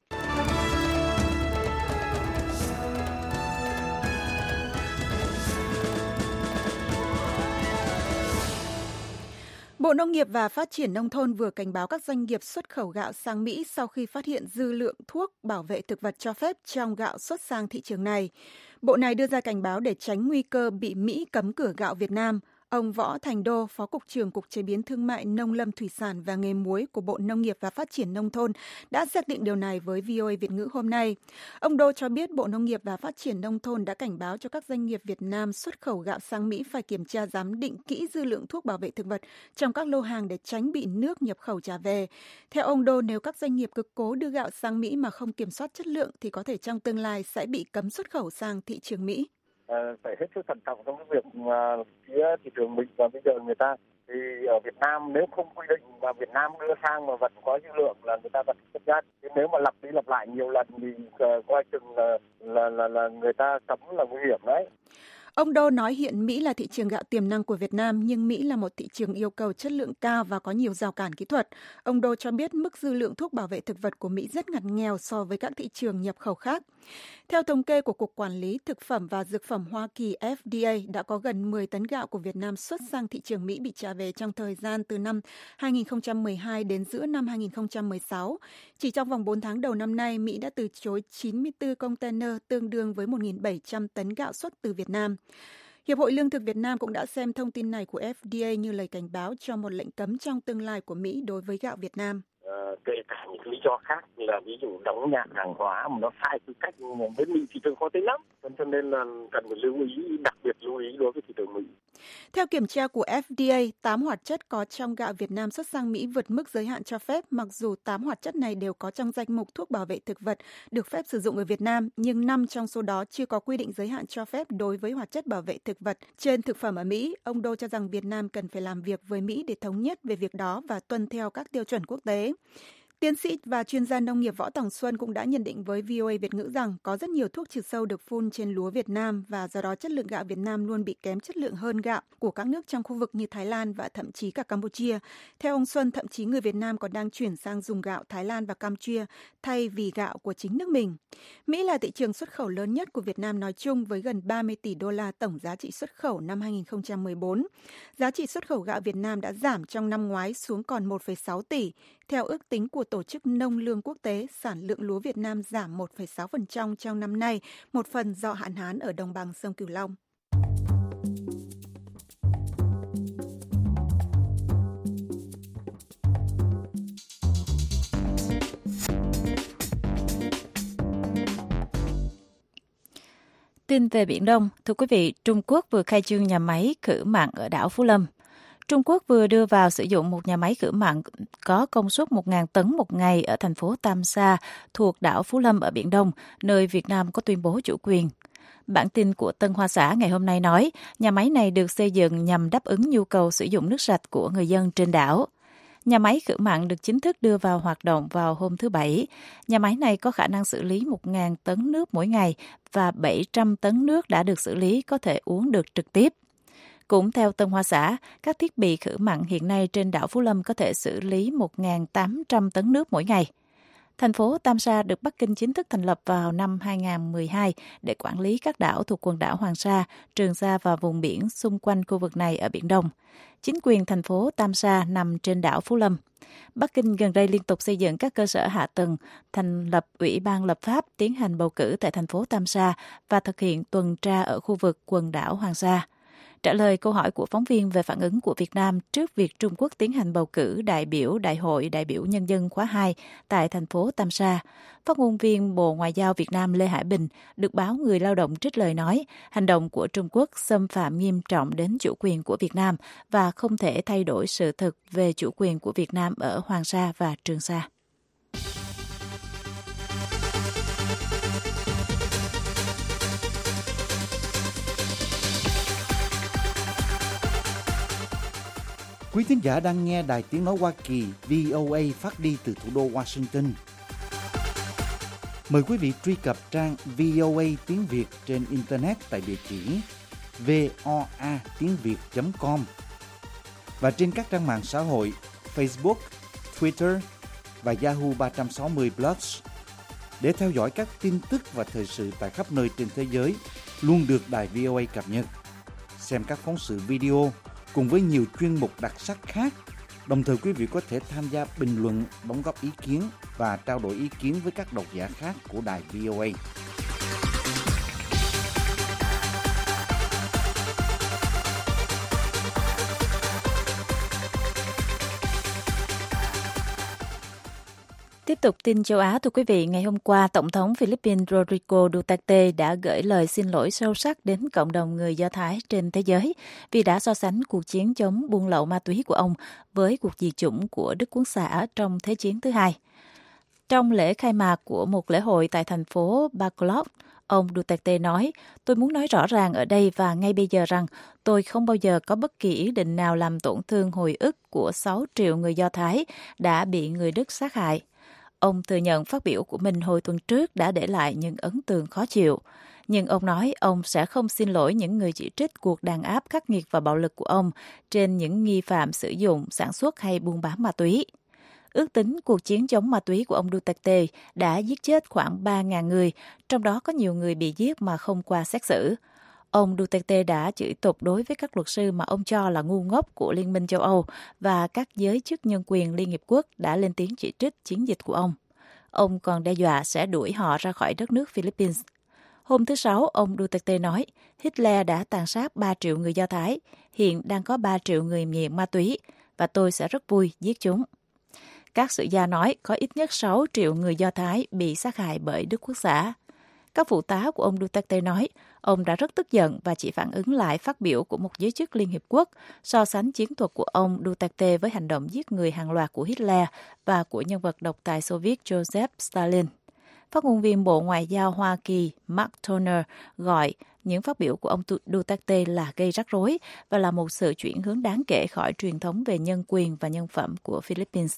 Bộ Nông nghiệp và Phát triển Nông thôn vừa cảnh báo các doanh nghiệp xuất khẩu gạo sang Mỹ sau khi phát hiện dư lượng thuốc bảo vệ thực vật cho phép trong gạo xuất sang thị trường này. Bộ này đưa ra cảnh báo để tránh nguy cơ bị Mỹ cấm cửa gạo Việt Nam. Ông Võ Thành Đô, Phó Cục trưởng Cục Chế biến Thương mại Nông lâm Thủy sản và Nghề muối của Bộ Nông nghiệp và Phát triển Nông thôn đã xác định điều này với vê o a Việt ngữ hôm nay. Ông Đô cho biết Bộ Nông nghiệp và Phát triển Nông thôn đã cảnh báo cho các doanh nghiệp Việt Nam xuất khẩu gạo sang Mỹ phải kiểm tra giám định kỹ dư lượng thuốc bảo vệ thực vật trong các lô hàng để tránh bị nước nhập khẩu trả về. Theo ông Đô, nếu các doanh nghiệp cực cố đưa gạo sang Mỹ mà không kiểm soát chất lượng thì có thể trong tương lai sẽ bị cấm xuất khẩu sang thị trường Mỹ.
Phải hết sức thận trọng trong cái việc mà phía thị trường mình, và bây giờ người ta thì ở Việt Nam nếu không quy định mà Việt Nam đưa sang mà vẫn có dư lượng là người ta vẫn chấp nhận. Nếu mà lặp đi lặp lại nhiều lần thì uh, coi chừng là, là là là người ta cấm là nguy hiểm đấy.
Ông Đô nói hiện Mỹ là thị trường gạo tiềm năng của Việt Nam, nhưng Mỹ là một thị trường yêu cầu chất lượng cao và có nhiều rào cản kỹ thuật. Ông Đô cho biết mức dư lượng thuốc bảo vệ thực vật của Mỹ rất ngặt nghèo so với các thị trường nhập khẩu khác. Theo thống kê của Cục Quản lý Thực phẩm và Dược phẩm Hoa Kỳ F D A, đã có gần mười tấn gạo của Việt Nam xuất sang thị trường Mỹ bị trả về trong thời gian từ năm hai nghìn không trăm mười hai đến giữa năm hai nghìn không trăm mười sáu. Chỉ trong vòng bốn tháng đầu năm nay, Mỹ đã từ chối chín mươi tư container tương đương với một nghìn bảy trăm tấn gạo xuất từ Việt Nam. Hiệp hội Lương thực Việt Nam cũng đã xem thông tin này của F D A như lời cảnh báo cho một lệnh cấm trong tương lai của Mỹ đối với gạo Việt Nam.
Ờ, kể cả những lý do khác như là ví dụ đóng nhãn hàng hóa mà nó sai tư cách bên Mỹ thị trường khó tính lắm, cho nên là cần phải lưu ý, đặc biệt lưu ý đối với thị trường Mỹ.
Theo kiểm tra của F D A, tám hoạt chất có trong gạo Việt Nam xuất sang Mỹ vượt mức giới hạn cho phép, mặc dù tám hoạt chất này đều có trong danh mục thuốc bảo vệ thực vật được phép sử dụng ở Việt Nam, nhưng năm trong số đó chưa có quy định giới hạn cho phép đối với hoạt chất bảo vệ thực vật trên thực phẩm ở Mỹ. Ông Đô cho rằng Việt Nam cần phải làm việc với Mỹ để thống nhất về việc đó và tuân theo các tiêu chuẩn quốc tế. Tiến sĩ và chuyên gia nông nghiệp Võ Tòng Xuân cũng đã nhận định với vê o a Việt ngữ rằng có rất nhiều thuốc trừ sâu được phun trên lúa Việt Nam và do đó chất lượng gạo Việt Nam luôn bị kém chất lượng hơn gạo của các nước trong khu vực như Thái Lan và thậm chí cả Campuchia. Theo ông Xuân, thậm chí người Việt Nam còn đang chuyển sang dùng gạo Thái Lan và Campuchia thay vì gạo của chính nước mình. Mỹ là thị trường xuất khẩu lớn nhất của Việt Nam nói chung với gần ba mươi tỷ đô la tổng giá trị xuất khẩu năm hai nghìn không trăm mười bốn. Giá trị xuất khẩu gạo Việt Nam đã giảm trong năm ngoái xuống còn một phẩy sáu tỷ. Theo ước tính của Tổ chức Nông lương Quốc tế, sản lượng lúa Việt Nam giảm một phẩy sáu phần trăm trong năm nay, một phần do hạn hán ở đồng bằng sông Cửu Long.
Tin về Biển Đông, thưa quý vị, Trung Quốc vừa khai trương nhà máy khử mặn ở đảo Phú Lâm. Trung Quốc vừa đưa vào sử dụng một nhà máy khử mặn có công suất một nghìn tấn một ngày ở thành phố Tam Sa thuộc đảo Phú Lâm ở Biển Đông, nơi Việt Nam có tuyên bố chủ quyền. Bản tin của Tân Hoa Xã ngày hôm nay nói, nhà máy này được xây dựng nhằm đáp ứng nhu cầu sử dụng nước sạch của người dân trên đảo. Nhà máy khử mặn được chính thức đưa vào hoạt động vào hôm thứ Bảy. Nhà máy này có khả năng xử lý một nghìn tấn nước mỗi ngày và bảy trăm tấn nước đã được xử lý có thể uống được trực tiếp. Cũng theo Tân Hoa Xã, các thiết bị khử mặn hiện nay trên đảo Phú Lâm có thể xử lý một nghìn tám trăm tấn nước mỗi ngày. Thành phố Tamsa được Bắc Kinh chính thức thành lập vào năm hai nghìn không trăm mười hai để quản lý các đảo thuộc quần đảo Hoàng Sa, Trường Sa và vùng biển xung quanh khu vực này ở Biển Đông. Chính quyền thành phố Tamsa nằm trên đảo Phú Lâm. Bắc Kinh gần đây liên tục xây dựng các cơ sở hạ tầng, thành lập ủy ban lập pháp, tiến hành bầu cử tại thành phố Tamsa và thực hiện tuần tra ở khu vực quần đảo Hoàng Sa. Trả lời câu hỏi của phóng viên về phản ứng của Việt Nam trước việc Trung Quốc tiến hành bầu cử đại biểu Đại hội đại biểu Nhân dân khóa hai tại thành phố Tamsa, phát ngôn viên Bộ Ngoại giao Việt Nam Lê Hải Bình được báo Người Lao động trích lời nói, hành động của Trung Quốc xâm phạm nghiêm trọng đến chủ quyền của Việt Nam và không thể thay đổi sự thực về chủ quyền của Việt Nam ở Hoàng Sa và Trường Sa.
Quý thính giả đang nghe Đài Tiếng Nói Hoa Kỳ vê o a phát đi từ thủ đô Washington. Mời quý vị truy cập trang vê o a tiếng Việt trên Internet tại địa chỉ voa tiếng việt chấm com và trên các trang mạng xã hội Facebook, Twitter và Yahoo ba sáu không Plus để theo dõi các tin tức và thời sự tại khắp nơi trên thế giới luôn được Đài vê o a cập nhật. Xem các phóng sự video cùng với nhiều chuyên mục đặc sắc khác. Đồng thời quý vị có thể tham gia bình luận, đóng góp ý kiến và trao đổi ý kiến với các độc giả khác của Đài vê o a.
Tiếp tục tin châu Á, thưa quý vị, ngày hôm qua, Tổng thống Philippines Rodrigo Duterte đã gửi lời xin lỗi sâu sắc đến cộng đồng người Do Thái trên thế giới vì đã so sánh cuộc chiến chống buôn lậu ma túy của ông với cuộc diệt chủng của Đức Quốc xã trong Thế chiến thứ hai. Trong lễ khai mạc của một lễ hội tại thành phố Bacolod, ông Duterte nói, tôi muốn nói rõ ràng ở đây và ngay bây giờ rằng tôi không bao giờ có bất kỳ ý định nào làm tổn thương hồi ức của sáu triệu người Do Thái đã bị người Đức sát hại. Ông thừa nhận phát biểu của mình hồi tuần trước đã để lại những ấn tượng khó chịu. Nhưng ông nói ông sẽ không xin lỗi những người chỉ trích cuộc đàn áp khắc nghiệt và bạo lực của ông trên những nghi phạm sử dụng, sản xuất hay buôn bán ma túy. Ước tính cuộc chiến chống ma túy của ông Duterte đã giết chết khoảng ba nghìn người, trong đó có nhiều người bị giết mà không qua xét xử. Ông Duterte đã chửi tục đối với các luật sư mà ông cho là ngu ngốc của Liên minh châu Âu và các giới chức nhân quyền Liên Hiệp Quốc đã lên tiếng chỉ trích chiến dịch của ông. Ông còn đe dọa sẽ đuổi họ ra khỏi đất nước Philippines. Hôm thứ Sáu, ông Duterte nói Hitler đã tàn sát ba triệu người Do Thái, hiện đang có ba triệu người nghiện ma túy và tôi sẽ rất vui giết chúng. Các sử gia nói có ít nhất sáu triệu người Do Thái bị sát hại bởi Đức Quốc xã. Các phụ tá của ông Duterte nói ông đã rất tức giận và chỉ phản ứng lại phát biểu của một giới chức Liên Hiệp Quốc so sánh chiến thuật của ông Duterte với hành động giết người hàng loạt của Hitler và của nhân vật độc tài Xô Viết Joseph Stalin. Phát ngôn viên Bộ Ngoại giao Hoa Kỳ Mark Toner gọi những phát biểu của ông Duterte là gây rắc rối và là một sự chuyển hướng đáng kể khỏi truyền thống về nhân quyền và nhân phẩm của Philippines.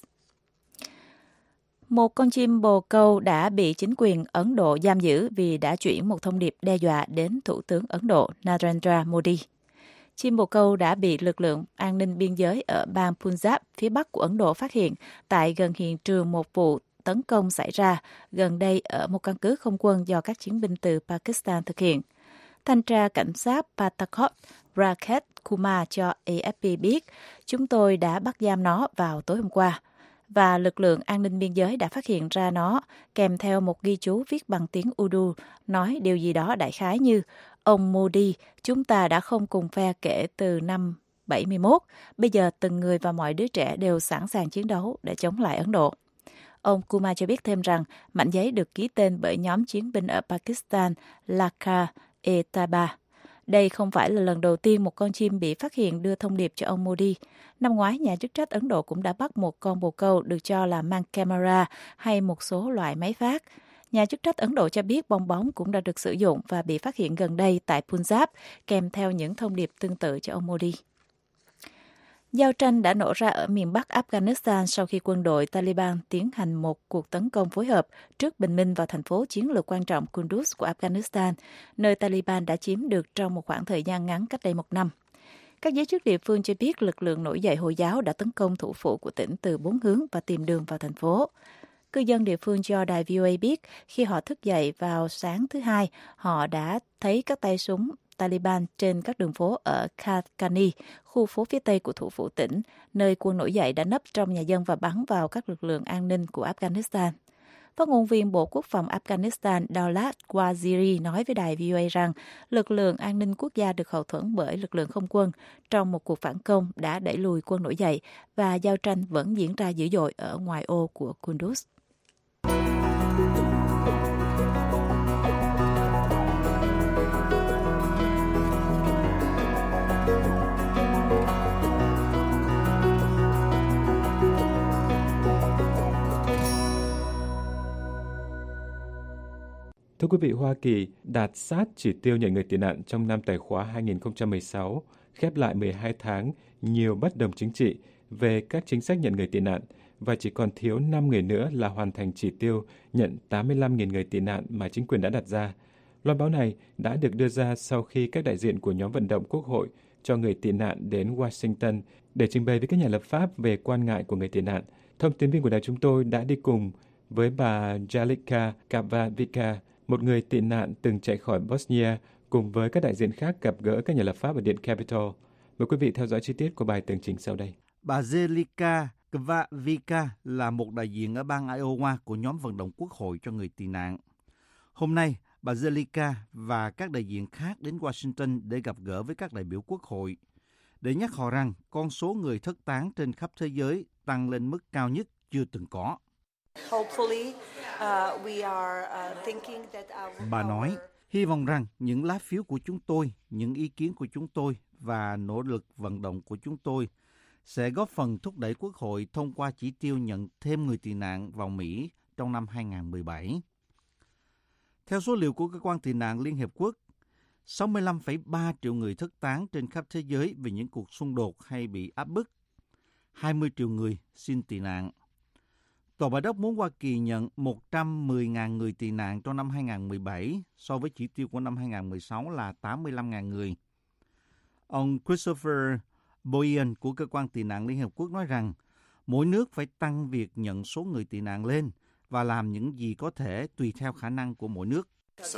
Một con chim bồ câu đã bị chính quyền Ấn Độ giam giữ vì đã chuyển một thông điệp đe dọa đến Thủ tướng Ấn Độ Narendra Modi. Chim bồ câu đã bị lực lượng an ninh biên giới ở bang Punjab, phía bắc của Ấn Độ phát hiện tại gần hiện trường một vụ tấn công xảy ra gần đây ở một căn cứ không quân do các chiến binh từ Pakistan thực hiện. Thanh tra cảnh sát Patakot Raket Kumar cho A F P biết, chúng tôi đã bắt giam nó vào tối hôm qua. Và lực lượng an ninh biên giới đã phát hiện ra nó kèm theo một ghi chú viết bằng tiếng Urdu nói điều gì đó đại khái như ông Modi, chúng ta đã không cùng phe kể từ năm bảy mươi mốt, bây giờ từng người và mọi đứa trẻ đều sẵn sàng chiến đấu để chống lại Ấn Độ. Ông Kumar cho biết thêm rằng mảnh giấy được ký tên bởi nhóm chiến binh ở Pakistan Lashkar-e-Taiba. Đây không phải là lần đầu tiên một con chim bị phát hiện đưa thông điệp cho ông Modi. Năm ngoái, nhà chức trách Ấn Độ cũng đã bắt một con bồ câu được cho là mang camera hay một số loại máy phát. Nhà chức trách Ấn Độ cho biết bong bóng cũng đã được sử dụng và bị phát hiện gần đây tại Punjab, kèm theo những thông điệp tương tự cho ông Modi. Giao tranh đã nổ ra ở miền Bắc Afghanistan sau khi quân đội Taliban tiến hành một cuộc tấn công phối hợp trước bình minh vào thành phố chiến lược quan trọng Kunduz của Afghanistan, nơi Taliban đã chiếm được trong một khoảng thời gian ngắn cách đây một năm. Các giới chức địa phương cho biết lực lượng nổi dậy Hồi giáo đã tấn công thủ phủ của tỉnh từ bốn hướng và tìm đường vào thành phố. Cư dân địa phương cho đài vê o a biết khi họ thức dậy vào sáng thứ Hai, họ đã thấy các tay súng Taliban trên các đường phố ở Khatkani, khu phố phía tây của thủ phủ tỉnh, nơi quân nổi dậy đã nấp trong nhà dân và bắn vào các lực lượng an ninh của Afghanistan. Phát ngôn viên Bộ Quốc phòng Afghanistan Daulat Waziri nói với đài vê o a rằng lực lượng an ninh quốc gia được hậu thuẫn bởi lực lượng không quân trong một cuộc phản công đã đẩy lùi quân nổi dậy và giao tranh vẫn diễn ra dữ dội ở ngoại ô của Kunduz.
Thưa quý vị, Hoa Kỳ đạt sát chỉ tiêu nhận người tị nạn trong năm tài khóa hai không một sáu, khép lại mười hai tháng nhiều bất đồng chính trị về các chính sách nhận người tị nạn và chỉ còn thiếu năm người nữa là hoàn thành chỉ tiêu nhận tám mươi lăm nghìn người tị nạn mà chính quyền đã đặt ra. Loan báo này đã được đưa ra sau khi các đại diện của nhóm vận động quốc hội cho người tị nạn đến Washington để trình bày với các nhà lập pháp về quan ngại của người tị nạn. Thông tin viên của đài chúng tôi đã đi cùng với bà Jalika Kavavica, một người tị nạn từng chạy khỏi Bosnia, cùng với các đại diện khác gặp gỡ các nhà lập pháp ở Điện Capitol. Mời quý vị theo dõi chi tiết của bài tường trình sau đây.
Bà Jalika Kavavica là một đại diện ở bang Iowa của nhóm vận động quốc hội cho người tị nạn. Hôm nay, bà Jalika và các đại diện khác đến Washington để gặp gỡ với các đại biểu quốc hội, để nhắc họ rằng con số người thất tán trên khắp thế giới tăng lên mức cao nhất chưa từng có. Bà nói, hy vọng rằng những lá phiếu của chúng tôi, những ý kiến của chúng tôi và nỗ lực vận động của chúng tôi sẽ góp phần thúc đẩy Quốc hội thông qua chỉ tiêu nhận thêm người tị nạn vào Mỹ trong năm hai không một bảy. Theo số liệu của Cơ quan Tị nạn Liên Hiệp Quốc, sáu mươi lăm phẩy ba triệu người thất tán trên khắp thế giới vì những cuộc xung đột hay bị áp bức. hai mươi triệu người xin tị nạn. Tòa Bạch Ốc muốn Hoa Kỳ nhận một trăm mười nghìn người tị nạn trong năm hai không một bảy, so với chỉ tiêu của năm hai không một sáu là tám mươi lăm nghìn người. Ông Christopher Boyan của Cơ quan Tị nạn Liên Hợp Quốc nói rằng mỗi nước phải tăng việc nhận số người tị nạn lên và làm những gì có thể tùy theo khả năng của mỗi nước.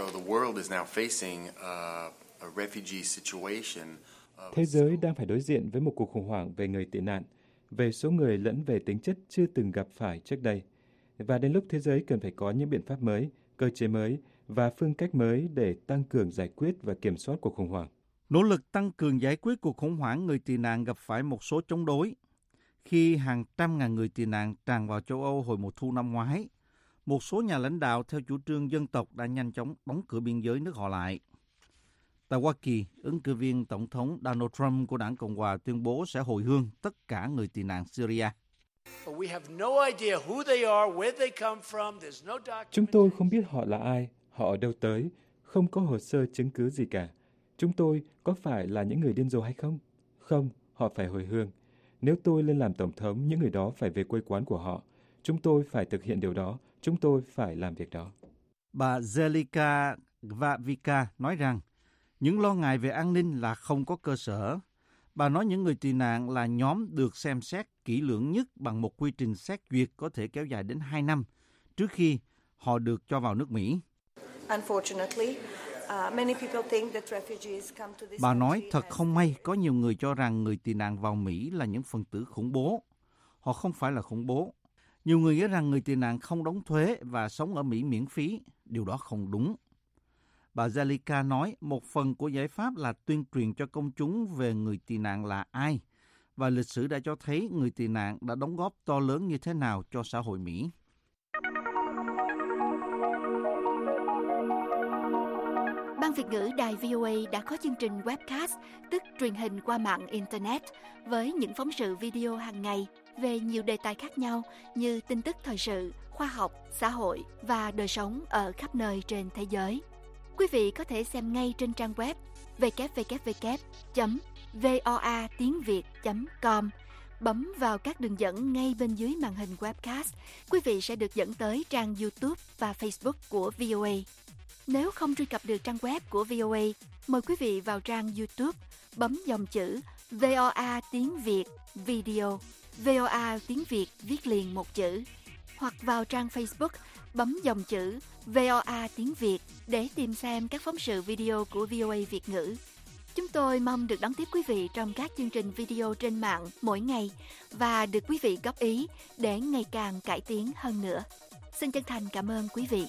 Thế giới đang phải đối diện với một cuộc khủng hoảng về người tị nạn, về số người lẫn về tính chất chưa từng gặp phải trước đây. Và đến lúc thế giới cần phải có những biện pháp mới, cơ chế mới và phương cách mới để tăng cường giải quyết và kiểm soát cuộc khủng hoảng.
Nỗ lực tăng cường giải quyết cuộc khủng hoảng người tị nạn gặp phải một số chống đối. Khi hàng trăm ngàn người tị nạn tràn vào châu Âu hồi mùa thu năm ngoái, một số nhà lãnh đạo theo chủ trương dân tộc đã nhanh chóng đóng cửa biên giới nước họ lại. Tại Hoa Kỳ, ứng cử viên Tổng thống Donald Trump của Đảng Cộng hòa tuyên bố sẽ hồi hương tất cả người tị nạn Syria.
Chúng tôi không biết họ là ai, họ ở đâu tới, không có hồ sơ chứng cứ gì cả. Chúng tôi có phải là những người điên rồ hay không? Không, họ phải hồi hương. Nếu tôi lên làm Tổng thống, những người đó phải về quê quán của họ. Chúng tôi phải thực hiện điều đó, chúng tôi phải làm việc đó.
Bà Jalika Kavavica nói rằng những lo ngại về an ninh là không có cơ sở. Bà nói những người tị nạn là nhóm được xem xét kỹ lưỡng nhất bằng một quy trình xét duyệt có thể kéo dài đến hai năm trước khi họ được cho vào nước Mỹ. Bà nói thật không may có nhiều người cho rằng người tị nạn vào Mỹ là những phần tử khủng bố. Họ không phải là khủng bố. Nhiều người nghĩ rằng người tị nạn không đóng thuế và sống ở Mỹ miễn phí. Điều đó không đúng. Bà Jalika nói một phần của giải pháp là tuyên truyền cho công chúng về người tị nạn là ai, và lịch sử đã cho thấy người tị nạn đã đóng góp to lớn như thế nào cho xã hội Mỹ.
Ban Việt ngữ Đài vê o a đã có chương trình webcast, tức truyền hình qua mạng Internet, với những phóng sự video hàng ngày về nhiều đề tài khác nhau như tin tức thời sự, khoa học, xã hội và đời sống ở khắp nơi trên thế giới. Quý vị có thể xem ngay trên trang web w w w chấm voa tiếng việt chấm com. Bấm vào các đường dẫn ngay bên dưới màn hình webcast, quý vị sẽ được dẫn tới trang YouTube và Facebook của vê o a. Nếu không truy cập được trang web của vê o a, mời quý vị vào trang YouTube, bấm dòng chữ voa tiếng Việt video, vê o a tiếng Việt viết liền một chữ. hoặc vào trang Facebook bấm dòng chữ vê o a tiếng Việt để tìm xem các phóng sự video của vê o a Việt ngữ. Chúng tôi mong được đón tiếp quý vị trong các chương trình video trên mạng mỗi ngày và được quý vị góp ý để ngày càng cải tiến hơn nữa. Xin chân thành cảm ơn quý vị.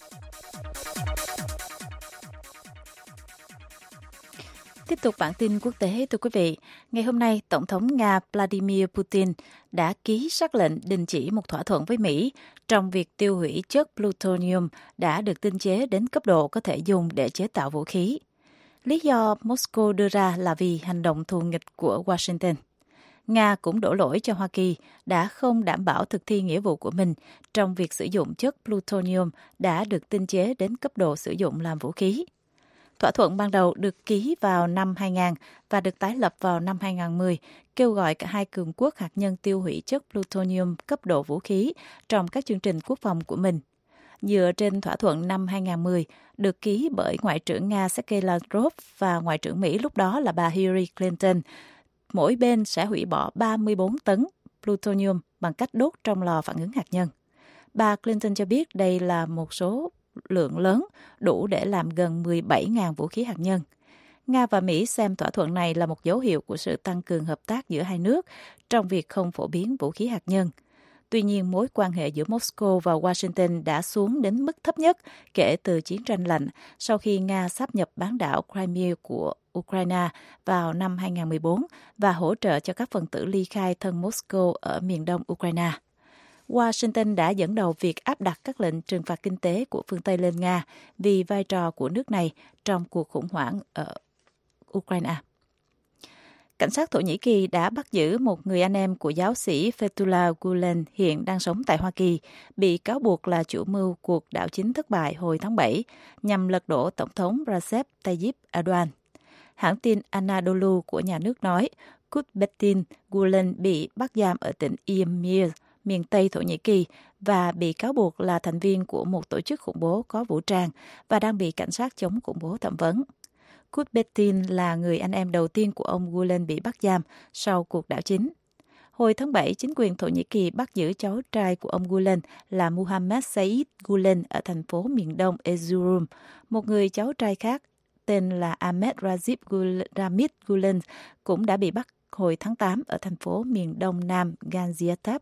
Tiếp tục bản tin quốc tế, thưa quý vị. Ngày hôm nay, Tổng thống Nga Vladimir Putin đã ký sắc lệnh đình chỉ một thỏa thuận với Mỹ trong việc tiêu hủy chất plutonium đã được tinh chế đến cấp độ có thể dùng để chế tạo vũ khí. Lý do Moscow đưa ra là vì hành động thù nghịch của Washington. Nga cũng đổ lỗi cho Hoa Kỳ đã không đảm bảo thực thi nghĩa vụ của mình trong việc sử dụng chất plutonium đã được tinh chế đến cấp độ sử dụng làm vũ khí. Thỏa thuận ban đầu được ký vào năm hai nghìn và được tái lập vào năm hai nghìn không trăm mười, kêu gọi cả hai cường quốc hạt nhân tiêu hủy chất plutonium cấp độ vũ khí trong các chương trình quốc phòng của mình. Dựa trên thỏa thuận năm hai nghìn không trăm mười, được ký bởi Ngoại trưởng Nga Sergei Lavrov và Ngoại trưởng Mỹ lúc đó là bà Hillary Clinton, mỗi bên sẽ hủy bỏ ba mươi bốn tấn plutonium bằng cách đốt trong lò phản ứng hạt nhân. Bà Clinton cho biết đây là một số lượng lớn đủ để làm gần mười bảy nghìn vũ khí hạt nhân. Nga và Mỹ xem thỏa thuận này là một dấu hiệu của sự tăng cường hợp tác giữa hai nước trong việc không phổ biến vũ khí hạt nhân. Tuy nhiên, mối quan hệ giữa Moscow và Washington đã xuống đến mức thấp nhất kể từ chiến tranh lạnh sau khi Nga sáp nhập bán đảo Crimea của Ukraine vào năm hai nghìn không trăm mười bốn và hỗ trợ cho các phần tử ly khai thân Moscow ở miền đông Ukraine. Washington đã dẫn đầu việc áp đặt các lệnh trừng phạt kinh tế của phương Tây lên Nga vì vai trò của nước này trong cuộc khủng hoảng ở Ukraine. Cảnh sát Thổ Nhĩ Kỳ đã bắt giữ một người anh em của giáo sĩ Fethullah Gulen hiện đang sống tại Hoa Kỳ, bị cáo buộc là chủ mưu cuộc đảo chính thất bại hồi tháng bảy nhằm lật đổ Tổng thống Recep Tayyip Erdogan. Hãng tin Anadolu của nhà nước nói, Kutbetin Gulen bị bắt giam ở tỉnh Izmir, miền Tây Thổ Nhĩ Kỳ, và bị cáo buộc là thành viên của một tổ chức khủng bố có vũ trang và đang bị cảnh sát chống khủng bố thẩm vấn. Kutbetin là người anh em đầu tiên của ông Gulen bị bắt giam sau cuộc đảo chính. Hồi tháng bảy, chính quyền Thổ Nhĩ Kỳ bắt giữ cháu trai của ông Gulen là Muhammad Said Gulen ở thành phố miền đông Erzurum. Một người cháu trai khác tên là Ahmed Razif Ramid Gulen cũng đã bị bắt hồi tháng tám ở thành phố miền đông nam Gaziantep.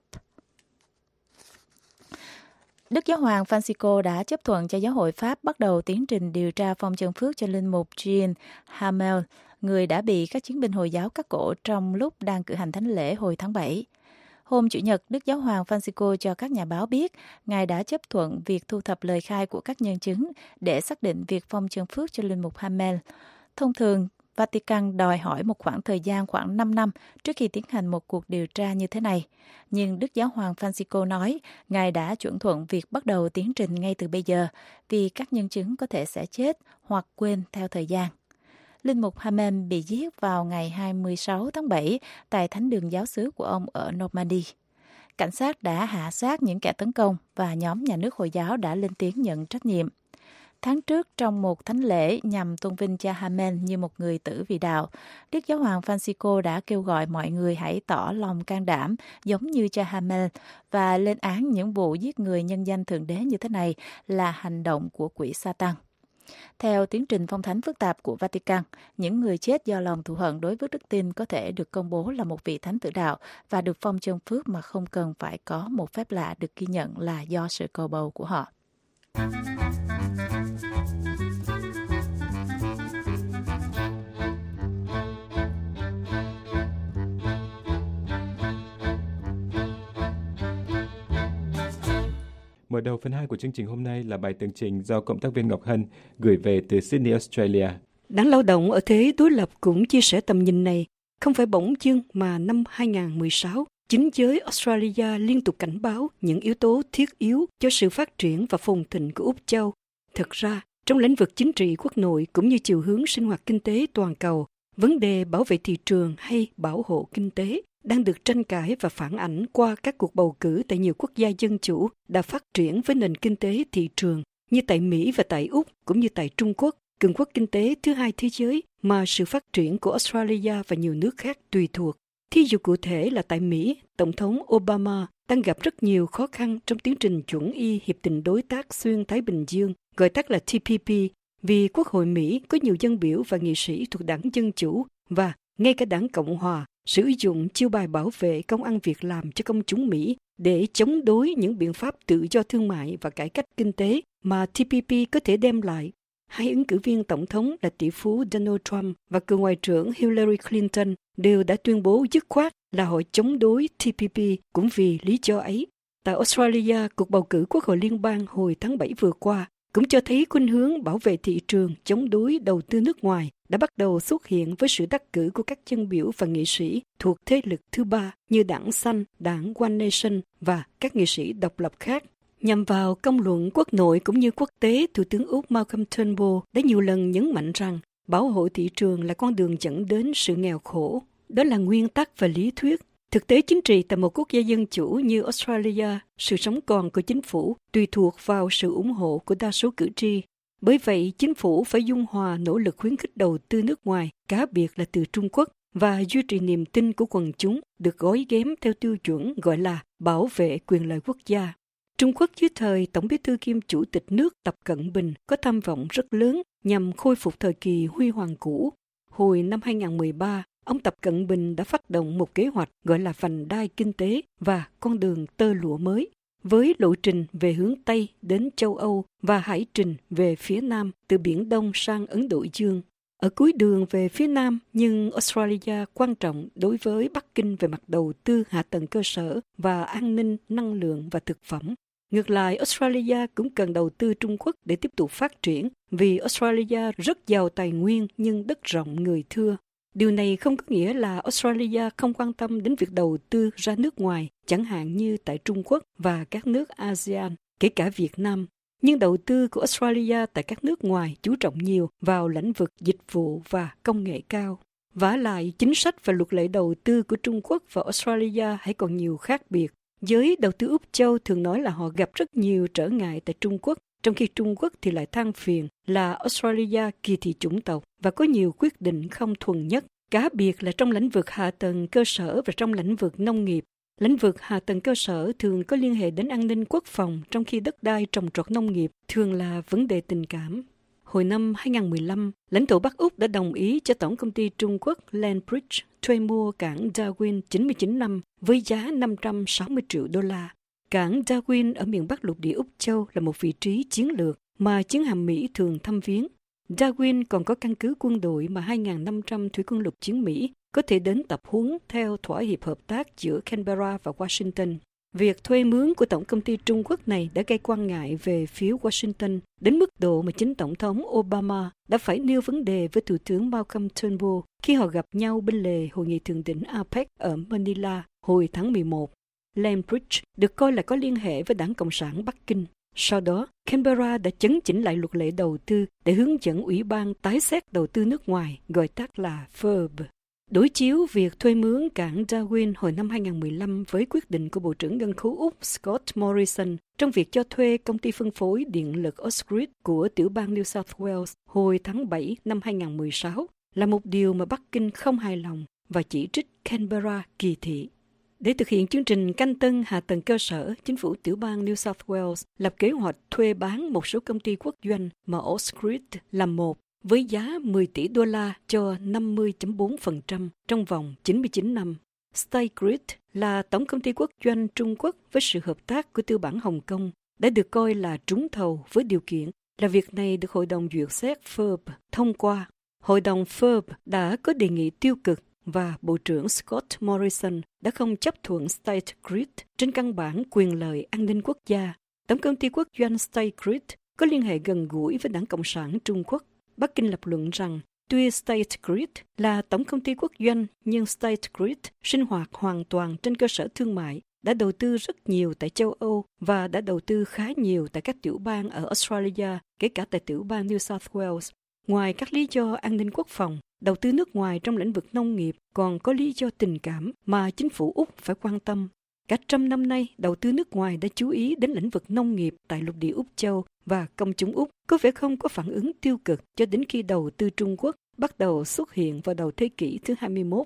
Đức Giáo hoàng Francisco đã chấp thuận cho giáo hội Pháp bắt đầu tiến trình điều tra phong chân phước cho linh mục Jean Hamel, người đã bị các chiến binh Hồi giáo cắt cổ trong lúc đang cử hành thánh lễ hồi tháng bảy. Hôm Chủ nhật, Đức Giáo hoàng Francisco cho các nhà báo biết Ngài đã chấp thuận việc thu thập lời khai của các nhân chứng để xác định việc phong chân phước cho linh mục Hamel. Thông thường, Vatican đòi hỏi một khoảng thời gian khoảng năm năm trước khi tiến hành một cuộc điều tra như thế này. Nhưng Đức Giáo hoàng Francisco nói Ngài đã chuẩn thuận việc bắt đầu tiến trình ngay từ bây giờ vì các nhân chứng có thể sẽ chết hoặc quên theo thời gian. Linh mục Hamel bị giết vào ngày hai mươi sáu tháng bảy tại thánh đường giáo xứ của ông ở Normandy. Cảnh sát đã hạ sát những kẻ tấn công và nhóm nhà nước Hồi giáo đã lên tiếng nhận trách nhiệm. Tháng trước, trong một thánh lễ nhằm tôn vinh cha Hamel như một người tử vì đạo, Đức Giáo hoàng Francisco đã kêu gọi mọi người hãy tỏ lòng can đảm giống như cha Hamel và lên án những vụ giết người nhân danh Thượng Đế như thế này là hành động của quỷ Satan. Theo tiến trình phong thánh phức tạp của Vatican, những người chết do lòng thù hận đối với đức tin có thể được công bố là một vị thánh tử đạo và được phong chân phước mà không cần phải có một phép lạ được ghi nhận là do sự cầu bầu của họ.
Mở đầu phần hai của chương trình hôm nay là bài tường trình do cộng tác viên Ngọc Hân gửi về từ Sydney, Australia.
Đảng Lao động ở thế đối lập cũng chia sẻ tầm nhìn này. Không phải bỗng dưng mà năm hai nghìn không trăm mười sáu, chính giới Australia liên tục cảnh báo những yếu tố thiết yếu cho sự phát triển và phồn thịnh của Úc Châu. Thực ra, trong lĩnh vực chính trị quốc nội cũng như chiều hướng sinh hoạt kinh tế toàn cầu, vấn đề bảo vệ thị trường hay bảo hộ kinh tế đang được tranh cãi và phản ảnh qua các cuộc bầu cử tại nhiều quốc gia dân chủ đã phát triển với nền kinh tế thị trường như tại Mỹ và tại Úc, cũng như tại Trung Quốc, cường quốc kinh tế thứ hai thế giới mà sự phát triển của Australia và nhiều nước khác tùy thuộc. Thí dụ cụ thể là tại Mỹ, Tổng thống Obama đang gặp rất nhiều khó khăn trong tiến trình chuẩn y Hiệp định Đối tác Xuyên Thái Bình Dương, gọi tắt là T P P, vì Quốc hội Mỹ có nhiều dân biểu và nghị sĩ thuộc đảng Dân Chủ và ngay cả đảng Cộng Hòa sử dụng chiêu bài bảo vệ công ăn việc làm cho công chúng Mỹ để chống đối những biện pháp tự do thương mại và cải cách kinh tế mà T P P có thể đem lại. Hai ứng cử viên tổng thống là tỷ phú Donald Trump và cựu ngoại trưởng Hillary Clinton đều đã tuyên bố dứt khoát là họ chống đối T P P cũng vì lý do ấy. Tại Australia, cuộc bầu cử Quốc hội liên bang hồi tháng bảy vừa qua cũng cho thấy khuynh hướng bảo vệ thị trường chống đối đầu tư nước ngoài đã bắt đầu xuất hiện với sự đắc cử của các dân biểu và nghị sĩ thuộc thế lực thứ ba như Đảng Xanh, Đảng One Nation và các nghị sĩ độc lập khác. Nhằm vào công luận quốc nội cũng như quốc tế, Thủ tướng Úc Malcolm Turnbull đã nhiều lần nhấn mạnh rằng bảo hộ thị trường là con đường dẫn đến sự nghèo khổ. Đó là nguyên tắc và lý thuyết. Thực tế chính trị tại một quốc gia dân chủ như Australia, sự sống còn của chính phủ tùy thuộc vào sự ủng hộ của đa số cử tri. Bởi vậy, chính phủ phải dung hòa nỗ lực khuyến khích đầu tư nước ngoài, cá biệt là từ Trung Quốc, và duy trì niềm tin của quần chúng được gói ghém theo tiêu chuẩn gọi là bảo vệ quyền lợi quốc gia. Trung Quốc dưới thời Tổng bí thư kiêm Chủ tịch nước Tập Cận Bình có tham vọng rất lớn nhằm khôi phục thời kỳ huy hoàng cũ. Hồi năm hai không một ba, ông Tập Cận Bình đã phát động một kế hoạch gọi là vành đai kinh tế và con đường tơ lụa mới, với lộ trình về hướng Tây đến châu Âu và hải trình về phía Nam từ Biển Đông sang Ấn Độ Dương. Ở cuối đường về phía Nam, nhưng Australia quan trọng đối với Bắc Kinh về mặt đầu tư hạ tầng cơ sở và an ninh, năng lượng và thực phẩm. Ngược lại, Australia cũng cần đầu tư Trung Quốc để tiếp tục phát triển, vì Australia rất giàu tài nguyên nhưng đất rộng người thưa. Điều này không có nghĩa là Australia không quan tâm đến việc đầu tư ra nước ngoài, chẳng hạn như tại Trung Quốc và các nước a sê an, kể cả Việt Nam. Nhưng đầu tư của Australia tại các nước ngoài chú trọng nhiều vào lĩnh vực dịch vụ và công nghệ cao. Vả lại, chính sách và luật lệ đầu tư của Trung Quốc và Australia hãy còn nhiều khác biệt. Giới đầu tư Úc Châu thường nói là họ gặp rất nhiều trở ngại tại Trung Quốc, trong khi Trung Quốc thì lại than phiền là Australia kỳ thị chủng tộc và có nhiều quyết định không thuần nhất, cá biệt là trong lĩnh vực hạ tầng cơ sở và trong lĩnh vực nông nghiệp. Lĩnh vực hạ tầng cơ sở thường có liên hệ đến an ninh quốc phòng, trong khi đất đai trồng trọt nông nghiệp thường là vấn đề tình cảm. Hồi năm hai không một lăm, lãnh thổ Bắc Úc đã đồng ý cho tổng công ty Trung Quốc Landbridge thuê mua cảng Darwin chín mươi chín năm với giá năm trăm sáu mươi triệu đô la. Cảng Darwin ở miền Bắc lục địa Úc Châu là một vị trí chiến lược mà chiến hạm Mỹ thường thăm viếng. Darwin còn có căn cứ quân đội mà hai nghìn năm trăm thủy quân lục chiến Mỹ có thể đến tập huấn theo thỏa hiệp hợp tác giữa Canberra và Washington. Việc thuê mướn của tổng công ty Trung Quốc này đã gây quan ngại về phía Washington đến mức độ mà chính Tổng thống Obama đã phải nêu vấn đề với Thủ tướng Malcolm Turnbull khi họ gặp nhau bên lề hội nghị thượng đỉnh a pếch ở Manila hồi tháng mười một. Landbridge được coi là có liên hệ với Đảng Cộng sản Bắc Kinh. Sau đó, Canberra đã chấn chỉnh lại luật lệ đầu tư để hướng dẫn Ủy ban tái xét đầu tư nước ngoài, gọi tắt là F I R B. Đối chiếu việc thuê mướn cảng Darwin hồi năm hai không một lăm với quyết định của Bộ trưởng Ngân khố Úc Scott Morrison trong việc cho thuê công ty phân phối điện lực Ausgrid của tiểu bang New South Wales hồi tháng bảy năm hai không một sáu là một điều mà Bắc Kinh không hài lòng và chỉ trích Canberra kỳ thị. Để thực hiện chương trình canh tân hạ tầng cơ sở, chính phủ tiểu bang New South Wales lập kế hoạch thuê bán một số công ty quốc doanh mà Ausgrid là một với giá mười tỷ đô la cho năm mươi phẩy bốn phần trăm trong vòng chín mươi chín năm. Styregrid là tổng công ty quốc doanh Trung Quốc với sự hợp tác của tư bản Hồng Kông đã được coi là trúng thầu với điều kiện là việc này được Hội đồng duyệt xét F I R B thông qua. Hội đồng F I R B đã có đề nghị tiêu cực và Bộ trưởng Scott Morrison đã không chấp thuận Styregrid trên căn bản quyền lợi an ninh quốc gia. Tổng công ty quốc doanh Styregrid có liên hệ gần gũi với Đảng Cộng sản Trung Quốc. Bắc Kinh lập luận rằng tuy Styregrid là tổng công ty quốc doanh, nhưng Styregrid sinh hoạt hoàn toàn trên cơ sở thương mại, đã đầu tư rất nhiều tại châu Âu và đã đầu tư khá nhiều tại các tiểu bang ở Australia, kể cả tại tiểu bang New South Wales. Ngoài các lý do an ninh quốc phòng, đầu tư nước ngoài trong lĩnh vực nông nghiệp còn có lý do tình cảm mà chính phủ Úc phải quan tâm. Cả trăm năm nay, đầu tư nước ngoài đã chú ý đến lĩnh vực nông nghiệp tại lục địa Úc Châu và công chúng Úc có vẻ không có phản ứng tiêu cực cho đến khi đầu tư Trung Quốc bắt đầu xuất hiện vào đầu thế kỷ thứ hai mươi mốt.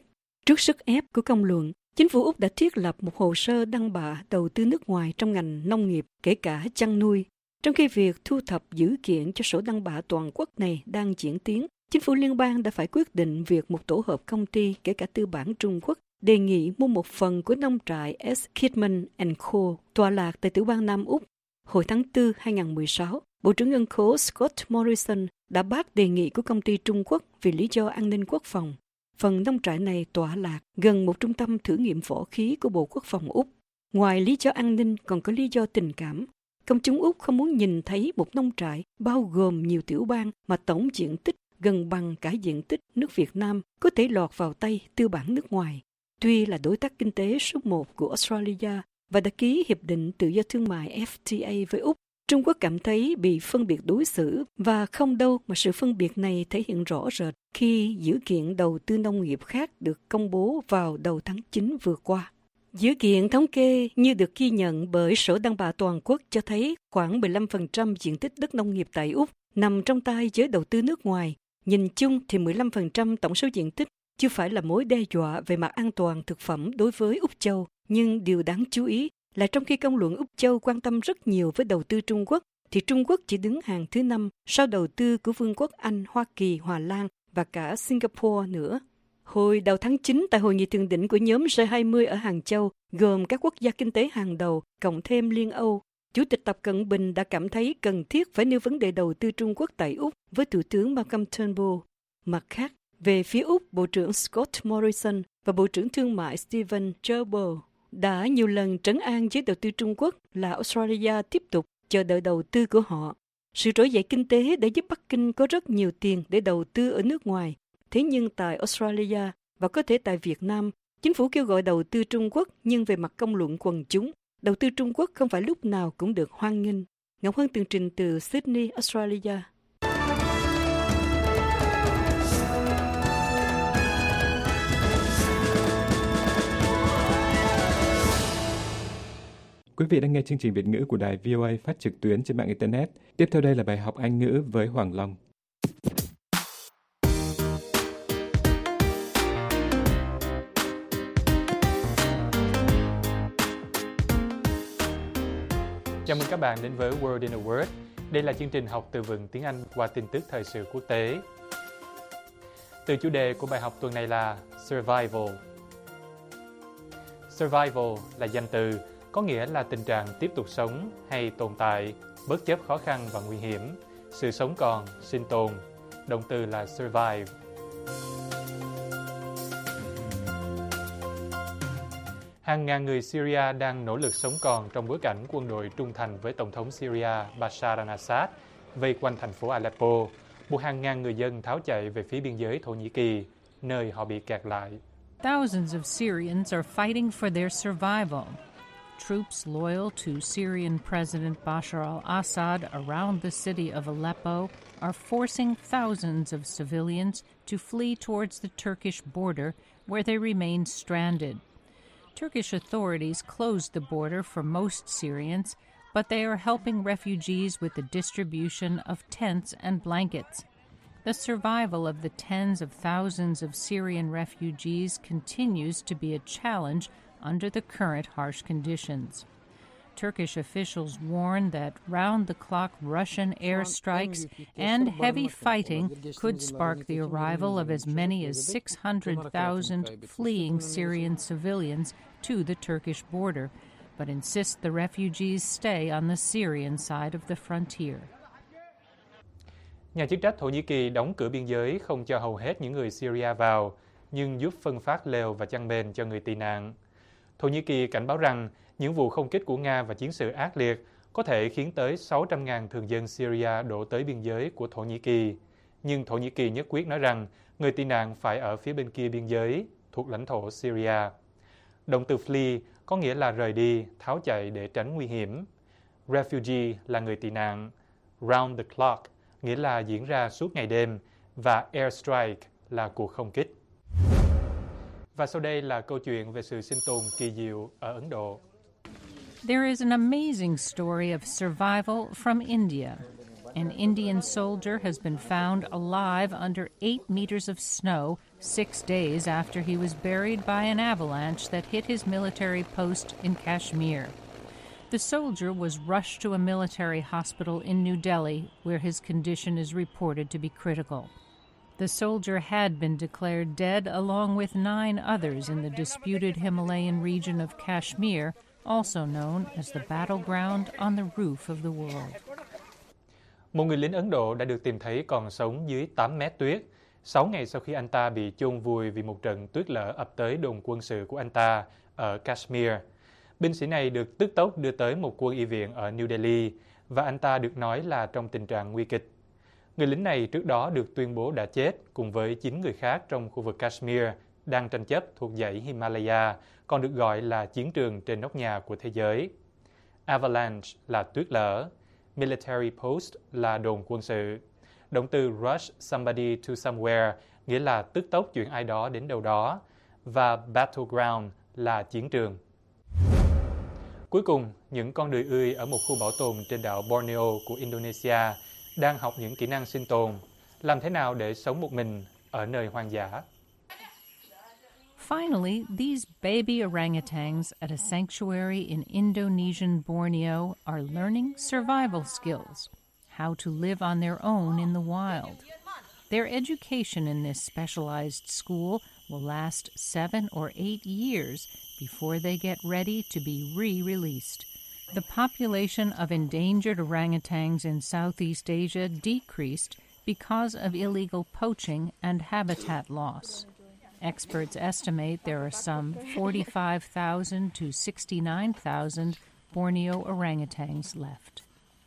Trước sức ép của công luận, chính phủ Úc đã thiết lập một hồ sơ đăng bạ đầu tư nước ngoài trong ngành nông nghiệp, kể cả chăn nuôi. Trong khi việc thu thập dữ kiện cho sổ đăng bạ toàn quốc này đang diễn tiến, chính phủ liên bang đã phải quyết định việc một tổ hợp công ty, kể cả tư bản Trung Quốc, đề nghị mua một phần của nông trại S. Kidman and Co. tọa lạc tại tiểu bang Nam Úc. Hồi tháng tư hai nghìn không trăm mười sáu, Bộ trưởng Ngân khố Scott Morrison đã bác đề nghị của công ty Trung Quốc vì lý do an ninh quốc phòng. Phần nông trại này tọa lạc gần một trung tâm thử nghiệm võ khí của Bộ Quốc phòng Úc. Ngoài lý do an ninh còn có lý do tình cảm. Công chúng Úc không muốn nhìn thấy một nông trại bao gồm nhiều tiểu bang mà tổng diện tích gần bằng cả diện tích nước Việt Nam có thể lọt vào tay tư bản nước ngoài. Tuy là đối tác kinh tế số một của Australia và đã ký hiệp định tự do thương mại F T A với Úc, Trung Quốc cảm thấy bị phân biệt đối xử và không đâu mà sự phân biệt này thể hiện rõ rệt khi dữ kiện đầu tư nông nghiệp khác được công bố vào đầu tháng chín vừa qua. Dữ kiện thống kê như được ghi nhận bởi Sổ Đăng bạ Toàn quốc cho thấy khoảng mười lăm phần trăm diện tích đất nông nghiệp tại Úc nằm trong tay giới đầu tư nước ngoài. Nhìn chung thì mười lăm phần trăm tổng số diện tích chưa phải là mối đe dọa về mặt an toàn thực phẩm đối với Úc Châu. Nhưng điều đáng chú ý là trong khi công luận Úc Châu quan tâm rất nhiều với đầu tư Trung Quốc, thì Trung Quốc chỉ đứng hàng thứ năm sau đầu tư của Vương quốc Anh, Hoa Kỳ, Hà Lan và cả Singapore nữa. Hồi đầu tháng chín, tại hội nghị thượng đỉnh của nhóm G hai mươi ở Hàng Châu, gồm các quốc gia kinh tế hàng đầu, cộng thêm Liên Âu, Chủ tịch Tập Cận Bình đã cảm thấy cần thiết phải nêu vấn đề đầu tư Trung Quốc tại Úc với Thủ tướng Malcolm Turnbull. Mặt khác, về phía Úc, Bộ trưởng Scott Morrison và Bộ trưởng Thương mại Stephen Turnbull đã nhiều lần trấn an giới đầu tư Trung Quốc là Australia tiếp tục chờ đợi đầu tư của họ. Sự trỗi dậy kinh tế đã giúp Bắc Kinh có rất nhiều tiền để đầu tư ở nước ngoài. Thế nhưng tại Australia và có thể tại Việt Nam, chính phủ kêu gọi đầu tư Trung Quốc, nhưng về mặt công luận quần chúng, đầu tư Trung Quốc không phải lúc nào cũng được hoan nghênh. Ngọc Hân tường trình từ Sydney, Australia.
Quý vị đang nghe chương trình Việt ngữ của đài vê o a phát trực tuyến trên mạng Internet. Tiếp theo đây là bài học Anh ngữ với Hoàng Long.
Chào mừng các bạn đến với Word in a Word. Đây là chương trình học từ vựng tiếng Anh qua tin tức thời sự quốc tế. Từ chủ đề của bài học tuần này là Survival. Survival là danh từ, có nghĩa là tình trạng tiếp tục sống hay tồn tại, bất chấp khó khăn và nguy hiểm, sự sống còn, sinh tồn. Động từ là survive. Hàng ngàn người Syria đang nỗ lực sống còn trong bối cảnh quân đội trung thành với Tổng thống Syria Bashar al-Assad vây quanh thành phố Aleppo, buộc hàng ngàn người dân tháo chạy về phía biên giới Thổ Nhĩ Kỳ, nơi họ bị kẹt lại.
Thousands of Syrians are fighting for their survival. Troops loyal to Syrian President Bashar al-Assad around the city of Aleppo are forcing thousands of civilians to flee towards the Turkish border, where they remain stranded. Turkish authorities closed the border for most Syrians, but they are helping refugees with the distribution of tents and blankets. The survival of the tens of thousands of Syrian refugees continues to be a challenge under the current harsh conditions. Turkish officials warn that round-the-clock Russian airstrikes and heavy fighting could spark the arrival of as many as six hundred thousand fleeing Syrian civilians to the Turkish border, but insist the refugees stay on the Syrian side of the frontier.
Nhà chức trách Thổ Nhĩ Kỳ đóng cửa biên giới không cho hầu hết những người Syria vào, nhưng giúp phân phát lều và chăn mền cho người tị nạn. Thổ Nhĩ Kỳ cảnh báo rằng những vụ không kích của Nga và chiến sự ác liệt có thể khiến tới sáu trăm nghìn thường dân Syria đổ tới biên giới của Thổ Nhĩ Kỳ. Nhưng Thổ Nhĩ Kỳ nhất quyết nói rằng người tị nạn phải ở phía bên kia biên giới, thuộc lãnh thổ Syria. Động từ flee có nghĩa là rời đi, tháo chạy để tránh nguy hiểm. Refugee là người tị nạn. Round the clock nghĩa là diễn ra suốt ngày đêm. Và airstrike là cuộc không kích. Và sau đây là câu chuyện về sự sinh tồn kỳ diệu ở Ấn Độ.
There is an amazing story of survival from India. An Indian soldier has been found alive under eight meters of snow six days after he was buried by an avalanche that hit his military post in Kashmir. The soldier was rushed to a military hospital in New Delhi, where his condition is reported to be critical. The soldier had been declared dead along with nine others in the disputed Himalayan region of Kashmir, also known as the battleground on the roof of the world.
Một người lính Ấn Độ đã được tìm thấy còn sống dưới tám mét tuyết, sáu ngày sau khi anh ta bị chôn vùi vì một trận tuyết lở ập tới đồn quân sự của anh ta ở Kashmir. Binh sĩ này được tức tốc đưa tới một quân y viện ở New Delhi và anh ta được nói là trong tình trạng nguy kịch. Người lính này trước đó được tuyên bố đã chết cùng với chín người khác trong khu vực Kashmir đang tranh chấp thuộc dãy Himalaya, còn được gọi là chiến trường trên nóc nhà của thế giới. Avalanche là tuyết lở, military post là đồn quân sự. Động từ rush somebody to somewhere nghĩa là tức tốc chuyển ai đó đến đâu đó, và battleground là chiến trường. Cuối cùng, những con đười ươi ở một khu bảo tồn trên đảo Borneo của Indonesia đang học những kỹ năng sinh tồn, làm thế nào để sống một mình ở nơi hoang dã.
Finally, these baby orangutans at a sanctuary in Indonesian Borneo are learning survival skills, how to live on their own in the wild. Their education in this specialized school will last seven or eight years before they get ready to be re-released. The population of endangered orangutans in Southeast Asia decreased because of illegal poaching and habitat loss. Experts estimate there are some forty-five thousand to sixty-nine thousand Borneo orangutans left.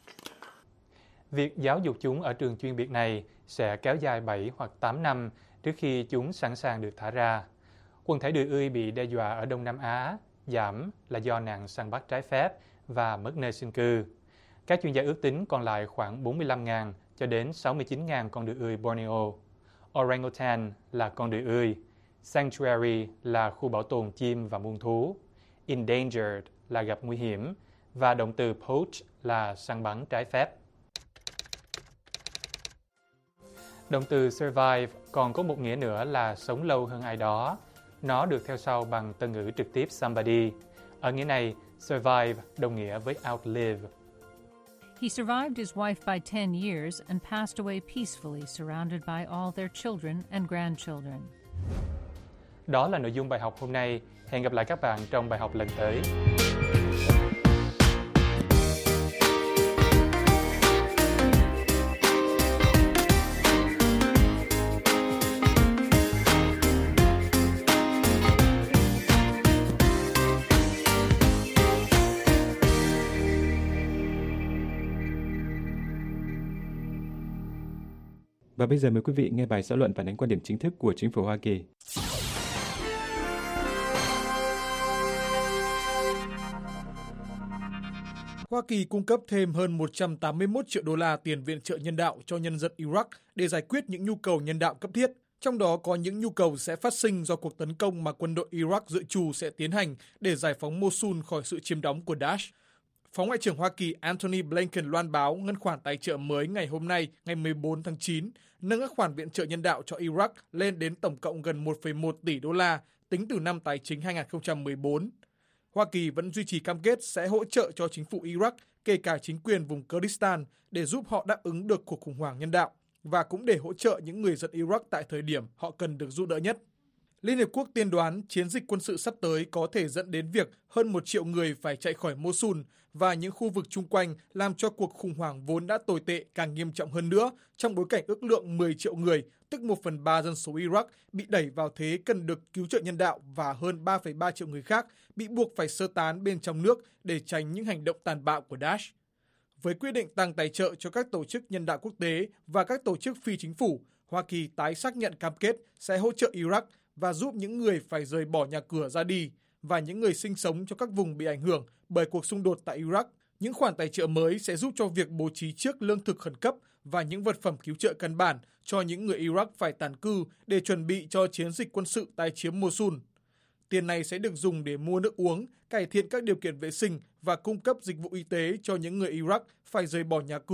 Việc giáo dục chúng ở trường chuyên biệt này sẽ kéo dài bảy hoặc tám năm trước khi chúng sẵn sàng được thả ra. Quần thể đười ươi bị đe dọa ở Đông Nam Á giảm là do nạn săn bắt trái phép và mất nơi sinh cư. Các chuyên gia ước tính còn lại khoảng bốn mươi lăm nghìn cho đến sáu mươi chín nghìn con đười ươi Borneo. Orangutan là con đười ươi. Sanctuary là khu bảo tồn chim và muôn thú. Endangered là gặp nguy hiểm. Và động từ poach là săn bắn trái phép. Động từ survive còn có một nghĩa nữa là sống lâu hơn ai đó. Nó được theo sau bằng từ ngữ trực tiếp somebody. Ở nghĩa này, survive đồng nghĩa với outlive.
He survived his wife by ten years and passed away peacefully, surrounded by all their children and grandchildren.
Đó là nội dung bài học hôm nay. Hẹn gặp lại các bạn trong bài học lần tới.
Và bây giờ mời quý vị nghe bài xã luận phản ánh quan điểm chính thức của chính phủ Hoa Kỳ.
Hoa Kỳ cung cấp thêm hơn một trăm tám mươi mốt triệu đô la tiền viện trợ nhân đạo cho nhân dân Iraq để giải quyết những nhu cầu nhân đạo cấp thiết. Trong đó có những nhu cầu sẽ phát sinh do cuộc tấn công mà quân đội Iraq dự trù sẽ tiến hành để giải phóng Mosul khỏi sự chiếm đóng của Daesh. Phó Ngoại trưởng Hoa Kỳ Antony Blinken loan báo ngân khoản tài trợ mới ngày hôm nay, ngày mười bốn tháng chín, nâng các khoản viện trợ nhân đạo cho Iraq lên đến tổng cộng gần một phẩy một tỷ đô la tính từ năm tài chính hai không một bốn. Hoa Kỳ vẫn duy trì cam kết sẽ hỗ trợ cho chính phủ Iraq, kể cả chính quyền vùng Kurdistan, để giúp họ đáp ứng được cuộc khủng hoảng nhân đạo và cũng để hỗ trợ những người dân Iraq tại thời điểm họ cần được giúp đỡ nhất. Liên Hiệp Quốc tiên đoán chiến dịch quân sự sắp tới có thể dẫn đến việc hơn một triệu người phải chạy khỏi Mosul và những khu vực chung quanh, làm cho cuộc khủng hoảng vốn đã tồi tệ càng nghiêm trọng hơn nữa trong bối cảnh ước lượng mười triệu người, tức một phần ba dân số Iraq, bị đẩy vào thế cần được cứu trợ nhân đạo và hơn ba phẩy ba triệu người khác bị buộc phải sơ tán bên trong nước để tránh những hành động tàn bạo của Daesh. Với quyết định tăng tài trợ cho các tổ chức nhân đạo quốc tế và các tổ chức phi chính phủ, Hoa Kỳ tái xác nhận cam kết sẽ hỗ trợ Iraq và giúp những người phải rời bỏ nhà cửa ra đi và những người sinh sống trong các vùng bị ảnh hưởng bởi cuộc xung đột tại Iraq. Những khoản tài trợ mới sẽ giúp cho việc bố trí trước lương thực khẩn cấp và những vật phẩm cứu trợ căn bản cho những người Iraq phải tản cư để chuẩn bị cho chiến dịch quân sự tái chiếm Mosul. Tiền này sẽ được dùng để mua nước uống, cải thiện các điều kiện vệ sinh và cung cấp dịch vụ y tế cho những người Iraq phải rời bỏ nhà cửa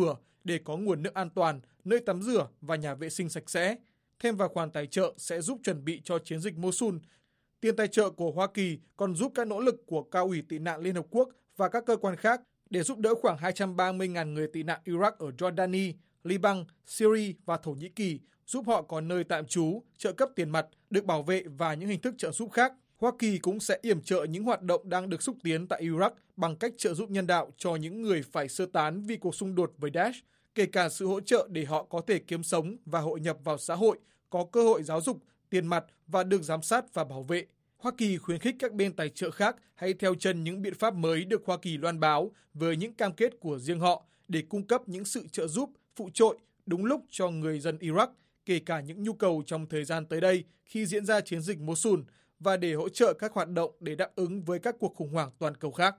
để có nguồn nước an toàn, nơi tắm rửa và nhà vệ sinh sạch sẽ. Thêm vào khoản tài trợ sẽ giúp chuẩn bị cho chiến dịch Mosul. Tiền tài trợ của Hoa Kỳ còn giúp các nỗ lực của Cao ủy tị nạn Liên Hợp Quốc và các cơ quan khác để giúp đỡ khoảng hai trăm ba mươi nghìn người tị nạn Iraq ở Jordani, Liban, Syria và Thổ Nhĩ Kỳ, giúp họ có nơi tạm trú, trợ cấp tiền mặt, được bảo vệ và những hình thức trợ giúp khác. Hoa Kỳ cũng sẽ yểm trợ những hoạt động đang được xúc tiến tại Iraq bằng cách trợ giúp nhân đạo cho những người phải sơ tán vì cuộc xung đột với Daesh, kể cả sự hỗ trợ để họ có thể kiếm sống và hội nhập vào xã hội, có cơ hội giáo dục, tiền mặt và được giám sát và bảo vệ. Hoa Kỳ khuyến khích các bên tài trợ khác hãy theo chân những biện pháp mới được Hoa Kỳ loan báo với những cam kết của riêng họ để cung cấp những sự trợ giúp phụ trội đúng lúc cho người dân Iraq, kể cả những nhu cầu trong thời gian tới đây khi diễn ra chiến dịch Mosul, và để hỗ trợ các hoạt động để đáp ứng với các cuộc khủng hoảng toàn cầu khác.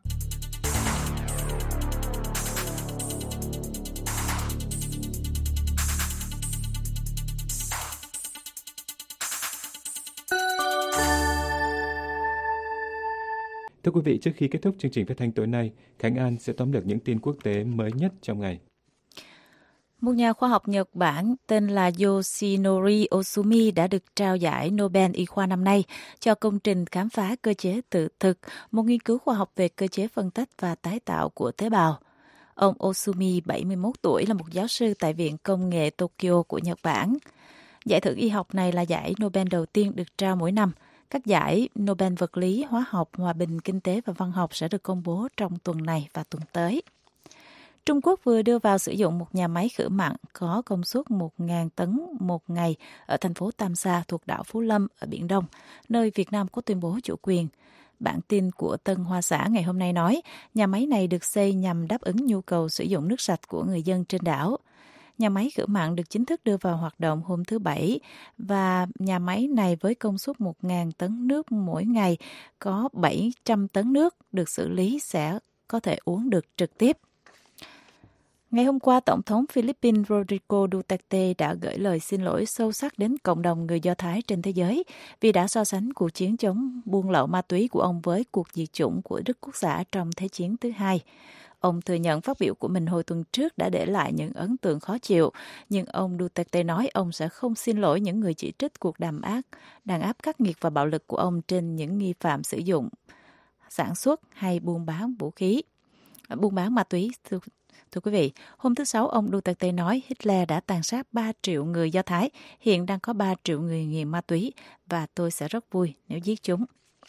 Thưa quý vị, trước khi kết thúc chương trình phát thanh tối nay, Khánh An sẽ tóm lược những tin quốc tế mới nhất trong ngày.
Một nhà khoa học Nhật Bản tên là Yoshinori Ohsumi đã được trao giải Nobel Y khoa năm nay cho công trình khám phá cơ chế tự thực, một nghiên cứu khoa học về cơ chế phân tách và tái tạo của tế bào. Ông Ohsumi, bảy mươi mốt tuổi, là một giáo sư tại Viện Công nghệ Tokyo của Nhật Bản. Giải thưởng y học này là giải Nobel đầu tiên được trao mỗi năm. Các giải Nobel vật lý, hóa học, hòa bình, kinh tế và văn học sẽ được công bố trong tuần này và tuần tới. Trung Quốc vừa đưa vào sử dụng một nhà máy khử mặn có công suất một nghìn tấn một ngày ở thành phố Tam Sa thuộc đảo Phú Lâm ở Biển Đông, nơi Việt Nam có tuyên bố chủ quyền. Bản tin của Tân Hoa Xã ngày hôm nay nói, nhà máy này được xây nhằm đáp ứng nhu cầu sử dụng nước sạch của người dân trên đảo. Nhà máy khử mặn được chính thức đưa vào hoạt động hôm thứ Bảy, và nhà máy này với công suất một nghìn tấn nước mỗi ngày, có bảy trăm tấn nước được xử lý sẽ có thể uống được trực tiếp. Ngày hôm qua, Tổng thống Philippines Rodrigo Duterte đã gửi lời xin lỗi sâu sắc đến cộng đồng người Do Thái trên thế giới vì đã so sánh cuộc chiến chống buôn lậu ma túy của ông với cuộc diệt chủng của Đức Quốc xã trong Thế chiến thứ hai. Ông thừa nhận phát biểu của mình hồi tuần trước đã để lại những ấn tượng khó chịu, nhưng ông Duterte nói ông sẽ không xin lỗi những người chỉ trích cuộc đàn áp, đàn áp khắc nghiệt và bạo lực của ông trên những nghi phạm sử dụng, sản xuất hay buôn bán vũ khí, buôn bán ma túy. Thưa, thưa quý vị, hôm thứ Sáu, ông Duterte nói Hitler đã tàn sát ba triệu người Do Thái, hiện đang có ba triệu người nghiện ma túy, và tôi sẽ rất vui nếu giết chúng.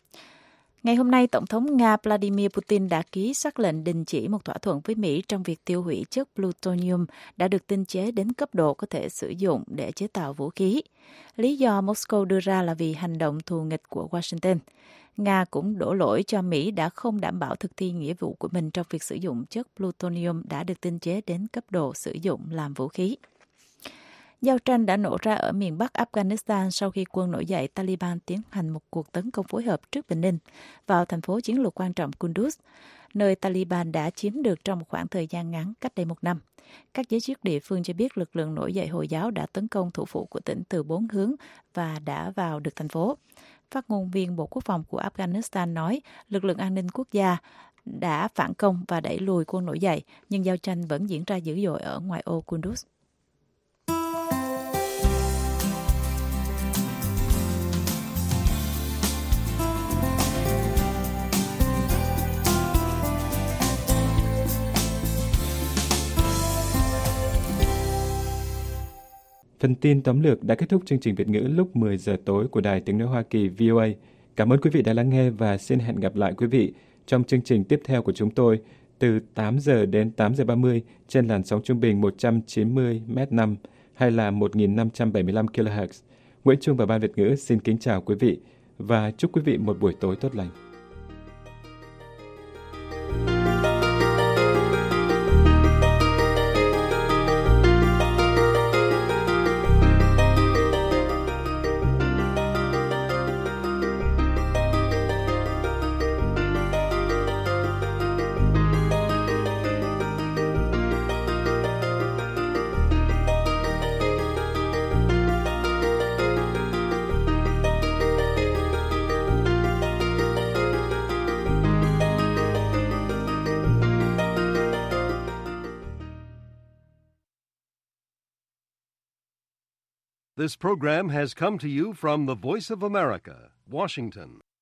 Ngày hôm nay, Tổng thống Nga Vladimir Putin đã ký sắc lệnh đình chỉ một thỏa thuận với Mỹ trong việc tiêu hủy chất plutonium đã được tinh chế đến cấp độ có thể sử dụng để chế tạo vũ khí. Lý do Moscow đưa ra là vì hành động thù nghịch của Washington. Nga cũng đổ lỗi cho Mỹ đã không đảm bảo thực thi nghĩa vụ của mình trong việc sử dụng chất plutonium đã được tinh chế đến cấp độ sử dụng làm vũ khí. Giao tranh đã nổ ra ở miền Bắc Afghanistan sau khi quân nổi dậy Taliban tiến hành một cuộc tấn công phối hợp trước bình minh vào thành phố chiến lược quan trọng Kunduz, nơi Taliban đã chiếm được trong một khoảng thời gian ngắn cách đây một năm. Các giới chức địa phương cho biết lực lượng nổi dậy Hồi giáo đã tấn công thủ phủ của tỉnh từ bốn hướng và đã vào được thành phố. Phát ngôn viên Bộ Quốc phòng của Afghanistan nói lực lượng an ninh quốc gia đã phản công và đẩy lùi quân nổi dậy, nhưng giao tranh vẫn diễn ra dữ dội ở ngoại ô Kunduz.
Phần tin tóm lược đã kết thúc chương trình Việt ngữ lúc mười giờ tối của Đài Tiếng nói Hoa Kỳ vê o a. Cảm ơn quý vị đã lắng nghe và xin hẹn gặp lại quý vị trong chương trình tiếp theo của chúng tôi từ tám giờ đến tám giờ ba mươi trên làn sóng trung bình một trăm chín mươi mét năm hay là một nghìn năm trăm bảy mươi lăm ki lô héc. Nguyễn Trung và Ban Việt ngữ xin kính chào quý vị và chúc quý vị một buổi tối tốt lành.
This program has come to you from the Voice of America, Washington.